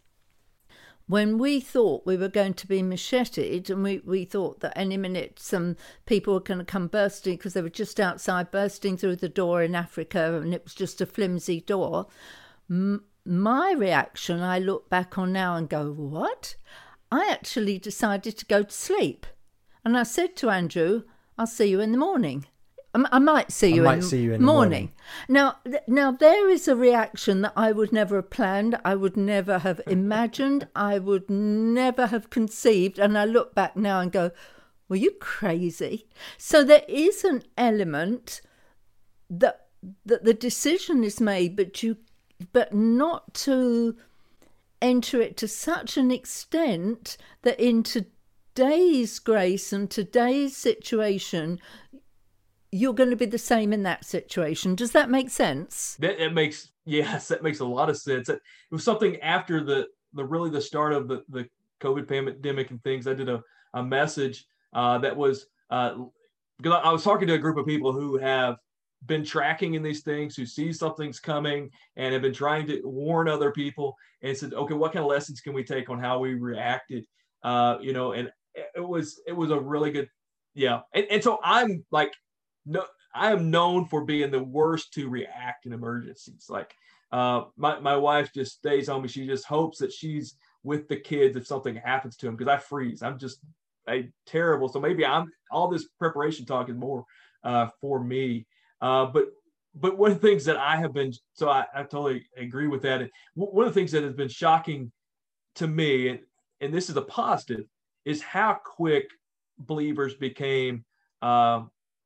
When we thought we were going to be macheted, and we, we thought that any minute some people were going to come bursting because they were just outside bursting through the door in Africa, and it was just a flimsy door, m- my reaction, I look back on now and go, what? I actually decided to go to sleep. And I said to Andrew, I'll see you in the morning. I might see you, I might in, see you in morning. the morning. Now, now, there is a reaction that I would never have planned. I would never have imagined. I would never have conceived. And I look back now and go, were you crazy? So there is an element that that the decision is made, but you, but not to enter it to such an extent that in today's grace and today's situation, you're going to be the same in that situation. Does that make sense? That it makes, yes, that makes a lot of sense. It, it was something after the, the really the start of the, the COVID pandemic and things, I did a, a message uh, that was, uh, because I was talking to a group of people who have been tracking in these things, who see something's coming and have been trying to warn other people, and said, okay, what kind of lessons can we take on how we reacted? Uh, you know, and it was, it was a really good, yeah. And, and so I'm like, no, I am known for being the worst to react in emergencies. Like uh, my, my wife just stays on me. She just hopes that she's with the kids if something happens to them, because I freeze. I'm just a terrible. So maybe I'm all this preparation talk is more uh, for me. Uh, but but one of the things that I have been, so I, I totally agree with that. And one of the things that has been shocking to me, and, and this is a positive, is how quick believers became uh,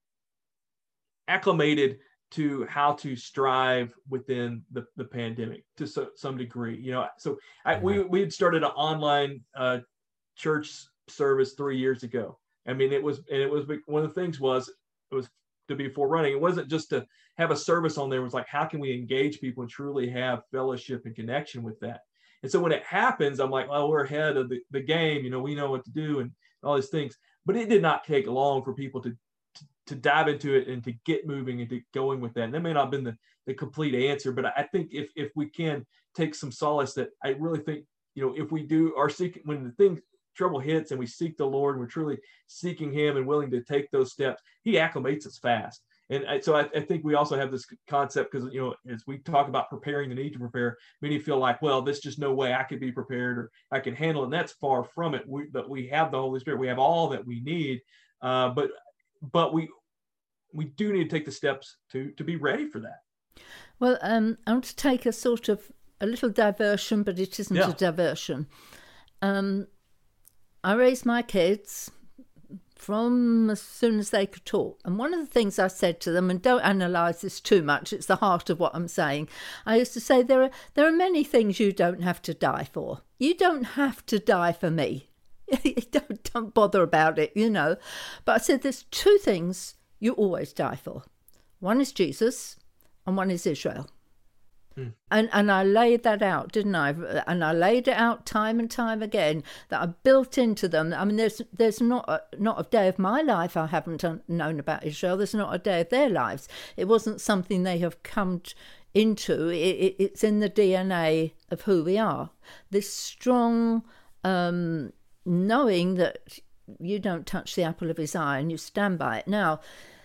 acclimated to how to strive within the, the pandemic to so, some degree. You know, so I, we we had started an online uh, church service three years ago. I mean, it was, and it was one of the things was it was to be forerunning. It wasn't just to have a service on there. It was like, how can we engage people and truly have fellowship and connection with that? And so when it happens, I'm like, well, we're ahead of the, the game. You know, we know what to do and all these things. But it did not take long for people to, to, to dive into it and to get moving and to going with that. And that may not have been the, the complete answer, but I think if if we can take some solace that I really think, you know, if we do our seeking, when the thing, trouble hits and we seek the Lord, and we're truly seeking him and willing to take those steps, he acclimates us fast. And I, so I, I think we also have this concept, because, you know, as we talk about preparing the need to prepare, many feel like, well, there's just no way I could be prepared or I can handle it. And that's far from it. We, but we have the Holy Spirit. We have all that we need. Uh, but but we we do need to take the steps to to be ready for that. Well, um, I want to take a sort of a little diversion, but it isn't yeah. a diversion. Um, I raised my kids from as soon as they could talk. And one of the things I said to them, and don't analyse this too much, it's the heart of what I'm saying. I used to say, there are there are many things you don't have to die for. You don't have to die for me. don't, don't bother about it, you know. But I said, there's two things you always die for. One is Jesus and one is Israel. Mm. And and I laid that out, didn't I? And I laid it out time and time again, that I built into them. I mean, there's there's not a, not a day of my life I haven't known about Israel. There's not a day of their lives. It wasn't something they have come t- into. It, it, it's in the D N A of who we are. This strong um, knowing that you don't touch the apple of his eye and you stand by it. Now,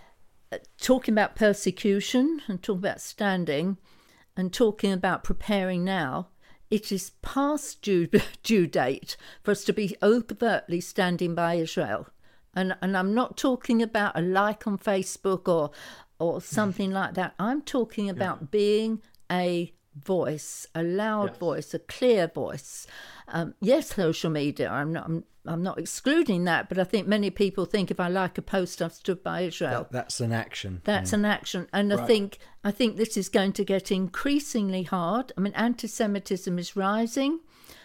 talking about persecution and talking about standing, and talking about preparing now, it is past due, due date for us to be overtly standing by Israel. And and I'm not talking about a like on Facebook or or something like that. I'm talking about yeah. being a voice, a loud yes. voice, a clear voice. Um, yes, social media, I'm not, I'm, I'm not excluding that, but I think many people think if I like a post, I've stood by Israel. That, that's an action. That's yeah. an action. And right. I think I think this is going to get increasingly hard. I mean, anti-Semitism is rising.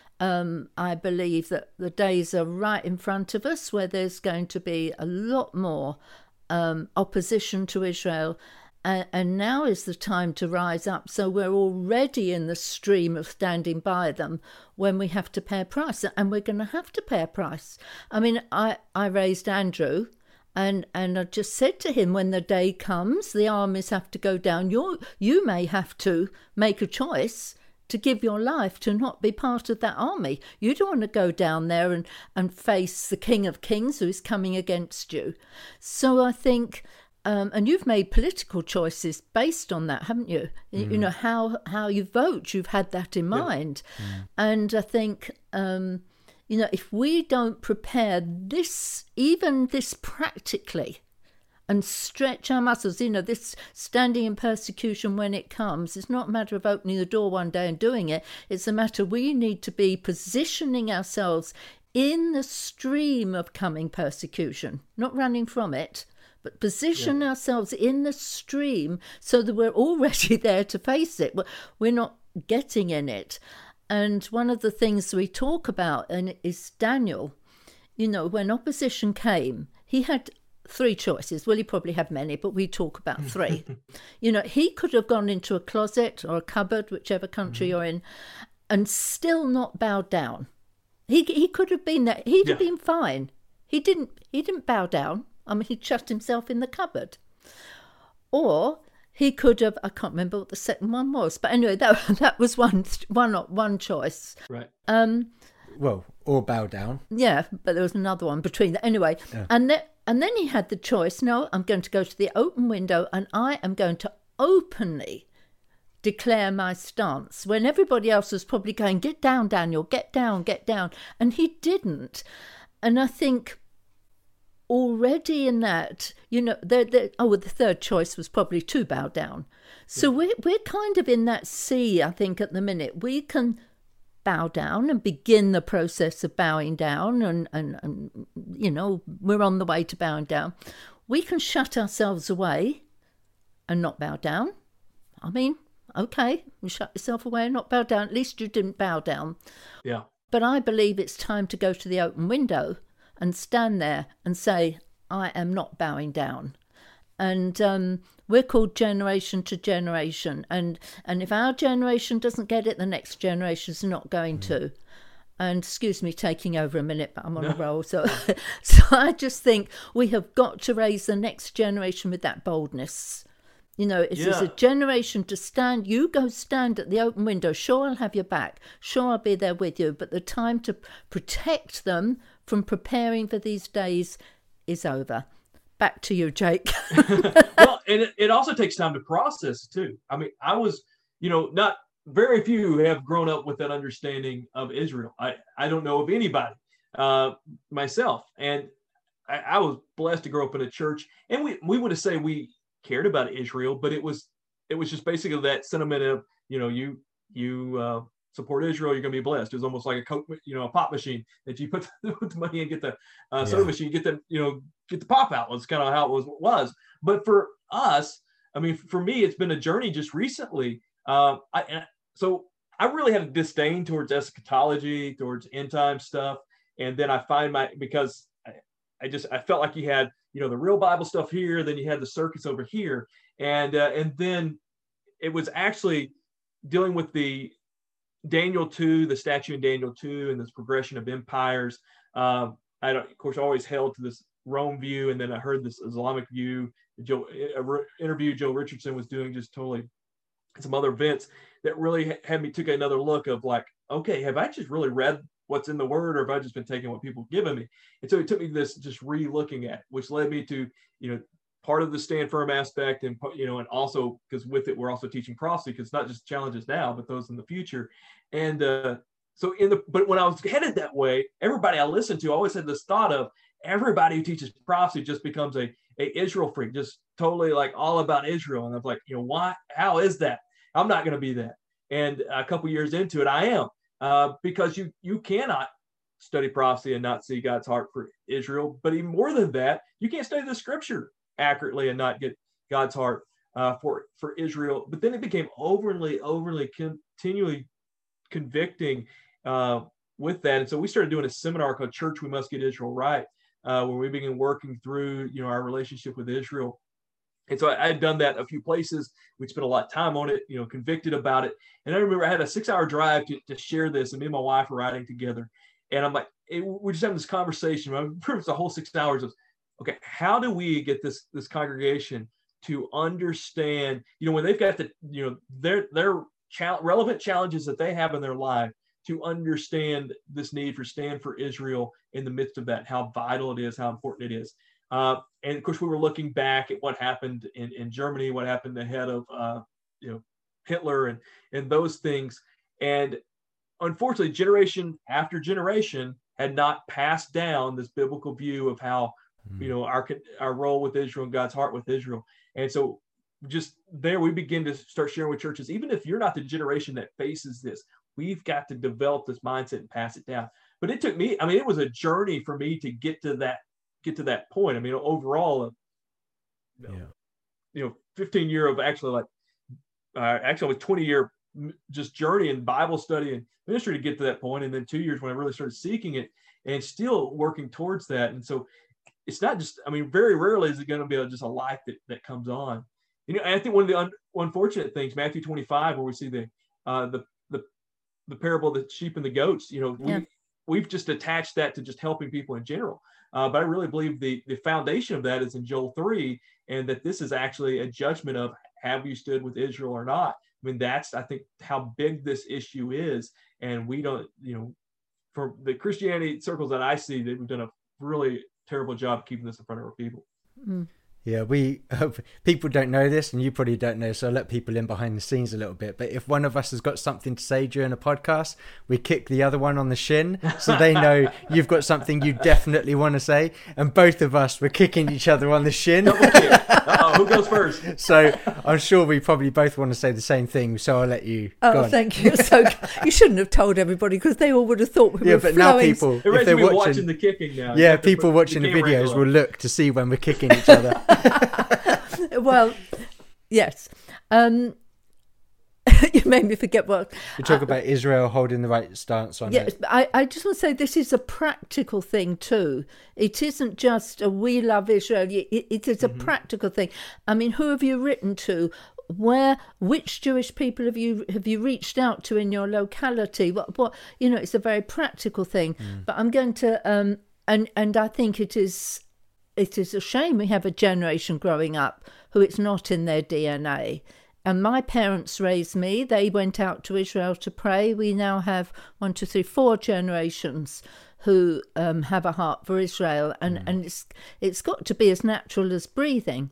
Um, I believe that the days are right in front of us where there's going to be a lot more um, opposition to Israel. Uh, and now is the time to rise up. So we're already in the stream of standing by them when we have to pay a price. And we're going to have to pay a price. I mean, I, I raised Andrew and, and I just said to him, when the day comes, the armies have to go down. You're, you may have to make a choice to give your life to not be part of that army. You don't want to go down there and, and face the King of Kings who is coming against you. So I think... Um, and you've made political choices based on that, haven't you? Mm. You know, how how you vote, you've had that in mind. Yeah. Mm. And I think, um, you know, if we don't prepare this, even this practically, and stretch our muscles, you know, this standing in persecution when it comes, it's not a matter of opening the door one day and doing it. It's a matter we need to be positioning ourselves in the stream of coming persecution, not running from it, but position yeah. ourselves in the stream so that we're already there to face it. We're not getting in it. And one of the things we talk about and is Daniel. You know, when opposition came, he had three choices. Well, he probably had many, but we talk about three. You know, he could have gone into a closet or a cupboard, whichever country mm-hmm. you're in, and still not bowed down. He he could have been there. He'd have Yeah. been fine. He didn't. He didn't bow down. I mean, he shut himself in the cupboard. Or he could have. I can't remember what the second one was, but anyway, that that was one one one choice. Right. Um. Well, or bow down. Yeah, but there was another one between that. Anyway, Yeah. and then and then he had the choice. No, I'm going to go to the open window, and I am going to openly declare my stance when everybody else was probably going, get down, Daniel, get down, get down. And he didn't. And I think already in that, you know, the, the, oh, the third choice was probably to bow down. So yeah. we're, we're kind of in that sea, I think, at the minute. We can bow down and begin the process of bowing down and, and, and, you know, we're on the way to bowing down. We can shut ourselves away and not bow down. I mean, okay, you shut yourself away and not bow down. At least you didn't bow down. Yeah. But I believe it's time to go to the open window and stand there and say, I am not bowing down. And um, we're called generation to generation. And, and if our generation doesn't get it, the next generation's not going mm. to. And excuse me taking over a minute, but I'm on no. a roll. So, so I just think we have got to raise the next generation with that boldness. You know, it yeah. is a generation to stand. You go stand at the open window. Sure, I'll have your back. Sure, I'll be there with you. But the time to protect them from preparing for these days is over. Back to you, Jake. Well, and it, it also takes time to process, too. I mean, I was, you know, not very few have grown up with that understanding of Israel. I, I don't know of anybody uh, myself. And I, I was blessed to grow up in a church. And we, we would say we cared about Israel, but it was it was just basically that sentiment of, you know, you you uh, support Israel, you're going to be blessed. It was almost like a Coke, you know, a pop machine that you put the, the money and get the uh, soda yeah. machine, get the, you know, get the pop out. That's kind of how it was, was. But for us, I mean, for me, it's been a journey just recently. Uh, I, so I really had a disdain towards eschatology, towards end time stuff. And then I find my, because I, I just, I felt like you had, you know, the real Bible stuff here, then you had the circuits over here. And, uh, and then it was actually dealing with the Daniel two, the statue in Daniel two, and this progression of empires. Um, I, of course, always held to this Rome view. And then I heard this Islamic view. Joe, a interview Joe Richardson was doing, just totally some other events that really had me took another look of like, okay, have I just really read what's in the word, or have I just been taking what people have given me? And so it took me this just re-looking at, which led me to, you know, part of the stand firm aspect, and, you know, and also because with it, we're also teaching prophecy, because it's not just challenges now, but those in the future. And uh, so in the, but when I was headed that way, everybody I listened to always had this thought of everybody who teaches prophecy just becomes a, a Israel freak, just totally like all about Israel. And I was like, you know, why, how is that? I'm not going to be that. And a couple years into it, I am. Uh, because you you cannot study prophecy and not see God's heart for Israel. But even more than that, you can't study the scripture accurately and not get God's heart uh, for, for Israel. But then it became overly, overly continually convicting uh, with that. And so we started doing a seminar called Church We Must Get Israel Right, uh, where we began working through, you know, our relationship with Israel. And so I had done that a few places. We spent a lot of time on it, you know, convicted about it. And I remember I had a six hour drive to, to share this, and me and my wife were riding together. And I'm like, it, we're just having this conversation. I it's the whole six hours of, okay, how do we get this, this congregation to understand, you know, when they've got the, you know, their, their ch- relevant challenges that they have in their life, to understand this need for Stand for Israel in the midst of that, how vital it is, how important it is. Uh, and of course, we were looking back at what happened in, in Germany, what happened ahead of, uh, you know, Hitler and, and those things. And unfortunately, generation after generation had not passed down this biblical view of how, mm-hmm. you know, our, our role with Israel and God's heart with Israel. And so just there, we begin to start sharing with churches, even if you're not the generation that faces this, we've got to develop this mindset and pass it down. But it took me, I mean, it was a journey for me to get to that get to that point. I mean, overall, you know, yeah. you know, fifteen year of actually like, uh, actually with twenty year just journey in Bible study and ministry to get to that point. And then two years when I really started seeking it and still working towards that. And so it's not just, I mean, very rarely is it going to be a, just a light that, that comes on. You know, and I think one of the un, unfortunate things, Matthew twenty-five, where we see the, uh, the, the, the parable of the sheep and the goats, you know, we, yeah. we've just attached that to just helping people in general. Uh, but I really believe the, the foundation of that is in Joel three, and that this is actually a judgment of, have you stood with Israel or not? I mean, that's, I think, how big this issue is. And we don't, you know, for the Christianity circles that I see, that we've done a really terrible job keeping this in front of our people. Mm. Yeah, we uh, people don't know this, and you probably don't know, so I'll let people in behind the scenes a little bit. But if one of us has got something to say during a podcast, we kick the other one on the shin, so they know you've got something you definitely want to say. And both of us were kicking each other on the shin. Uh-oh, who goes first? So I'm sure we probably both want to say the same thing. So I'll let you. Oh, go on. Thank you. So you shouldn't have told everybody, because they all would have thought we yeah, were but flowing. now people, It if they're watching, watching, watching the kicking now. yeah, people watching the videos will look to see when we're kicking each other. Well, yes. Um, you made me forget what. We talk uh, about Israel holding the right stance on Yes, it. but I, I just want to say this is a practical thing too. It isn't just a we love Israel. It, it is a Mm-hmm. practical thing. I mean, who have you written to? Where, which Jewish people have you have you reached out to in your locality? What, what you know, it's a very practical thing. Mm. But I'm going to, um, and and I think it is, it is a shame we have a generation growing up who it's not in their D N A. And my parents raised me. They went out to Israel to pray. We now have one, two, three, four generations who um, have a heart for Israel. And, mm. and it's it's got to be as natural as breathing.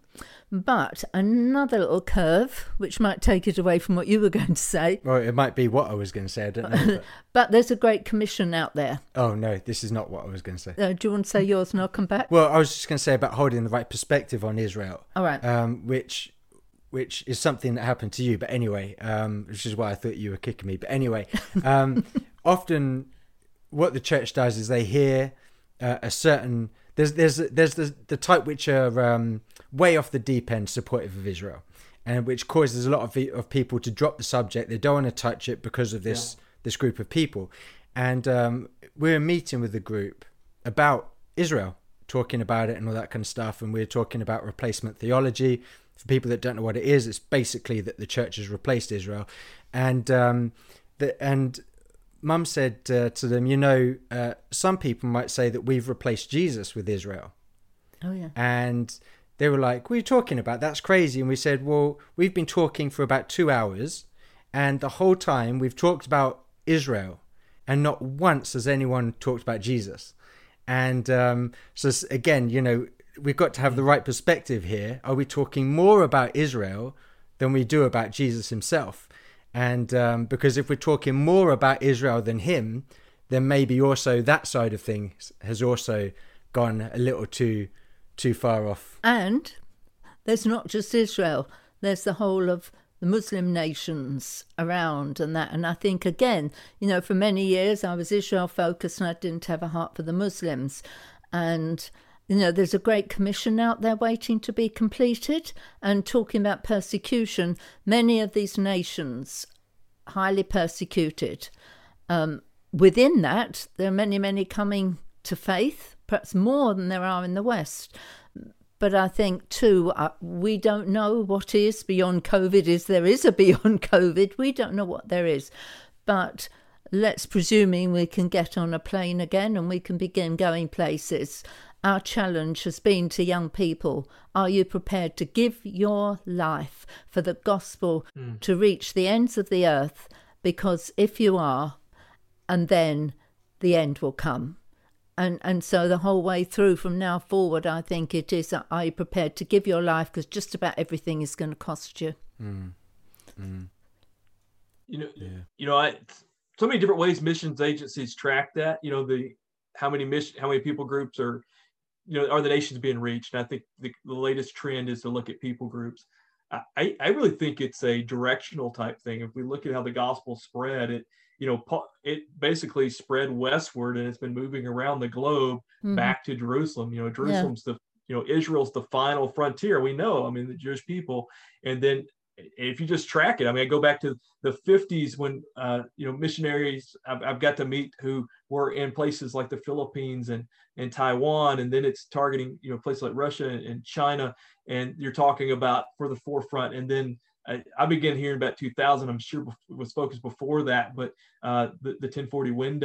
But another little curve, which might take it away from what you were going to say. Well, it might be what I was going to say. I don't know. But, but there's a Great Commission out there. oh, no, this is not what I was going to say. Uh, do you want to say yours and I'll come back? Well, I was just going to say about holding the right perspective on Israel. All right. Um, which... which is something that happened to you. But anyway, um, which is why I thought you were kicking me. But anyway, um, often what the church does is they hear uh, a certain... There's there's there's the, the type which are um, way off the deep end supportive of Israel, and which causes a lot of, of people to drop the subject. They don't want to touch it because of this, yeah. this group of people. And um, we're meeting with the group about Israel, talking about it and all that kind of stuff. And we're talking about replacement theology. For people that don't know what it is, it's basically that the church has replaced Israel. And um, the, and Mum said uh, to them, you know, uh, some people might say that we've replaced Jesus with Israel. Oh, yeah. And they were like, what are you talking about? That's crazy. And we said, well, we've been talking for about two hours. And the whole time we've talked about Israel. And not once has anyone talked about Jesus. And um, so, again, you know, we've got to have the right perspective here. Are we talking more about Israel than we do about Jesus himself? And um, because if we're talking more about Israel than him, then maybe also that side of things has also gone a little too too far off. And there's not just Israel. There's the whole of the Muslim nations around and that. And I think, again, you know, for many years I was Israel focused and I didn't have a heart for the Muslims. And you know, there's a Great Commission out there waiting to be completed. And talking about persecution, many of these nations highly persecuted. Um, within that, there are many, many coming to faith, perhaps more than there are in the West. But I think, too, uh, we don't know what is beyond COVID. Is there is a beyond COVID? We don't know what there is. But let's presuming we can get on a plane again and we can begin going places. Our challenge has been to young people, are you prepared to give your life for the gospel mm. to reach the ends of the earth? Because if you are, and then the end will come. And and so the whole way through from now forward, I think it is, are you prepared to give your life? Because just about everything is going to cost you. Mm. Mm. You know, yeah. you know, I, so many different ways missions agencies track that, you know, the, how many mission, how many people groups are, you know, are the nations being reached? And I think the, the latest trend is to look at people groups. I, I really think it's a directional type thing. If we look at how the gospel spread, it, you know, it basically spread westward and it's been moving around the globe mm-hmm. back to Jerusalem. You know, Jerusalem's yeah. the, you know, Israel's the final frontier. We know, I mean, the Jewish people. And then if you just track it, I mean, I go back to the fifties when, uh, you know, missionaries I've, I've got to meet who were in places like the Philippines and, and Taiwan. And then it's targeting, you know, places like Russia and, and China. And you're talking about for the forefront. And then I, I began hearing about two thousand, I'm sure it was focused before that, but uh, the, the ten forty window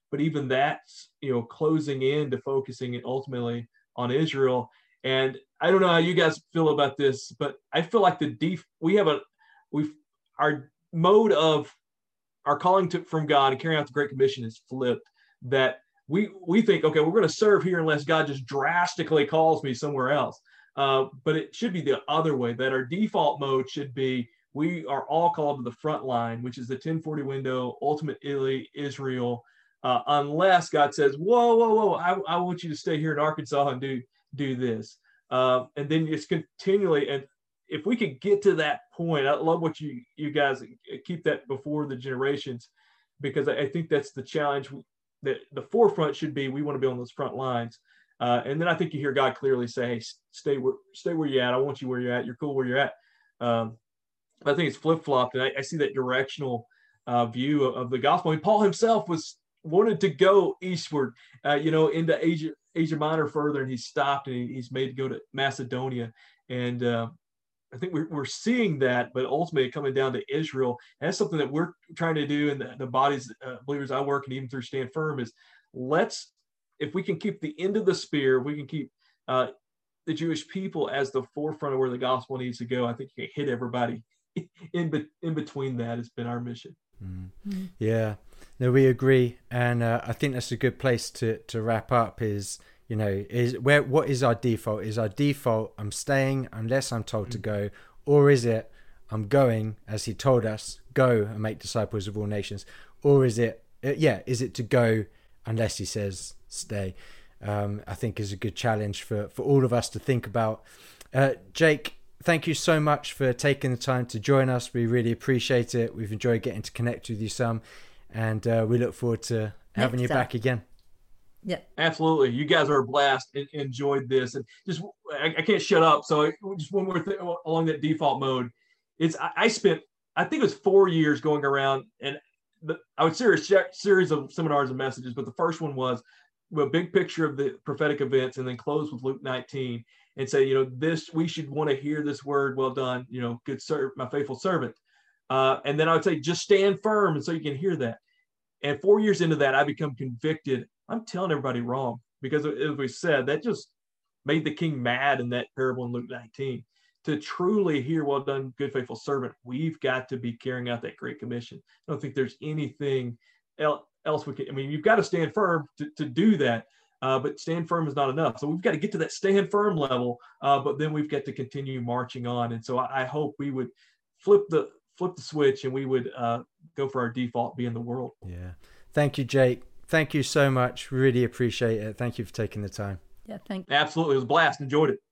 but even that's, you know, closing in to focusing ultimately on Israel. And I don't know how you guys feel about this, but I feel like the def- we have a we've our mode of our calling to from God and carrying out the Great Commission is flipped. That we we think, okay, we're going to serve here unless God just drastically calls me somewhere else. Uh, but it should be the other way. That our default mode should be we are all called to the front line, which is the ten forty window, ultimately Israel, uh, unless God says, whoa, whoa, whoa, I, I want you to stay here in Arkansas and do do this. Uh, and then it's continually, and if we could get to that point, I love what you you guys keep that before the generations, because I, I think that's the challenge. That the forefront should be we want to be on those front lines. Uh, and then I think you hear God clearly say, hey, stay where, stay where you're at. I want you where you're at. You're cool where you're at. Um, I think it's flip-flopped, and I, I see that directional uh, view of, of the gospel. I mean, Paul himself was wanted to go eastward, uh, you know, into Asia, Asia Minor further, and he stopped and he, he's made to go to Macedonia. And uh, I think we're, we're seeing that, but ultimately coming down to Israel. And that's something that we're trying to do in the, the bodies, uh, believers I work and even through Stand Firm is let's, if we can keep the end of the spear, if we can keep uh, the Jewish people as the forefront of where the gospel needs to go, I think you can hit everybody in, be, in between that has been our mission. Mm. Yeah, no, we agree. And uh, I think that's a good place to, to wrap up is, you know, is where, what is our default? Is our default, I'm staying unless I'm told mm. to go, or is it, I'm going, as he told us, go and make disciples of all nations, or is it, uh, yeah, is it to go unless he says stay? Um, I think is a good challenge for, for all of us to think about. Uh, Jake, thank you so much for taking the time to join us. We really appreciate it. We've enjoyed getting to connect with you some, and uh, we look forward to having Next you back time. again. Yeah, absolutely. You guys are a blast. And enjoyed this, and just I, I can't shut up. So just one more thing along that default mode. It's I, I spent I think it was four years going around, and the, I would series series of seminars and messages. But the first one was a big picture of the prophetic events, and then close with Luke nineteen, and say, you know, this we should want to hear this word. Well done, you know, good servant, my faithful servant. Uh, and then I would say, just stand firm, and so you can hear that. And four years into that, I become convicted. I'm telling everybody wrong, because as we said, that just made the king mad in that parable in Luke nineteen. To truly hear, well done, good, faithful servant, we've got to be carrying out that Great Commission. I don't think there's anything else we can, I mean, you've got to stand firm to, to do that, uh, but stand firm is not enough. So we've got to get to that stand firm level, uh, but then we've got to continue marching on. And so I, I hope we would flip the flip the switch and we would uh, go for our default, be in the world. Yeah. Thank you, Jake. Thank you so much. Really appreciate it. Thank you for taking the time. Yeah, thank you. Absolutely. It was a blast. Enjoyed it.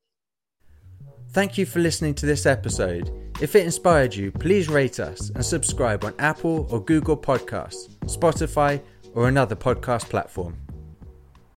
Thank you for listening to this episode. If it inspired you, please rate us and subscribe on Apple or Google Podcasts, Spotify, or another podcast platform.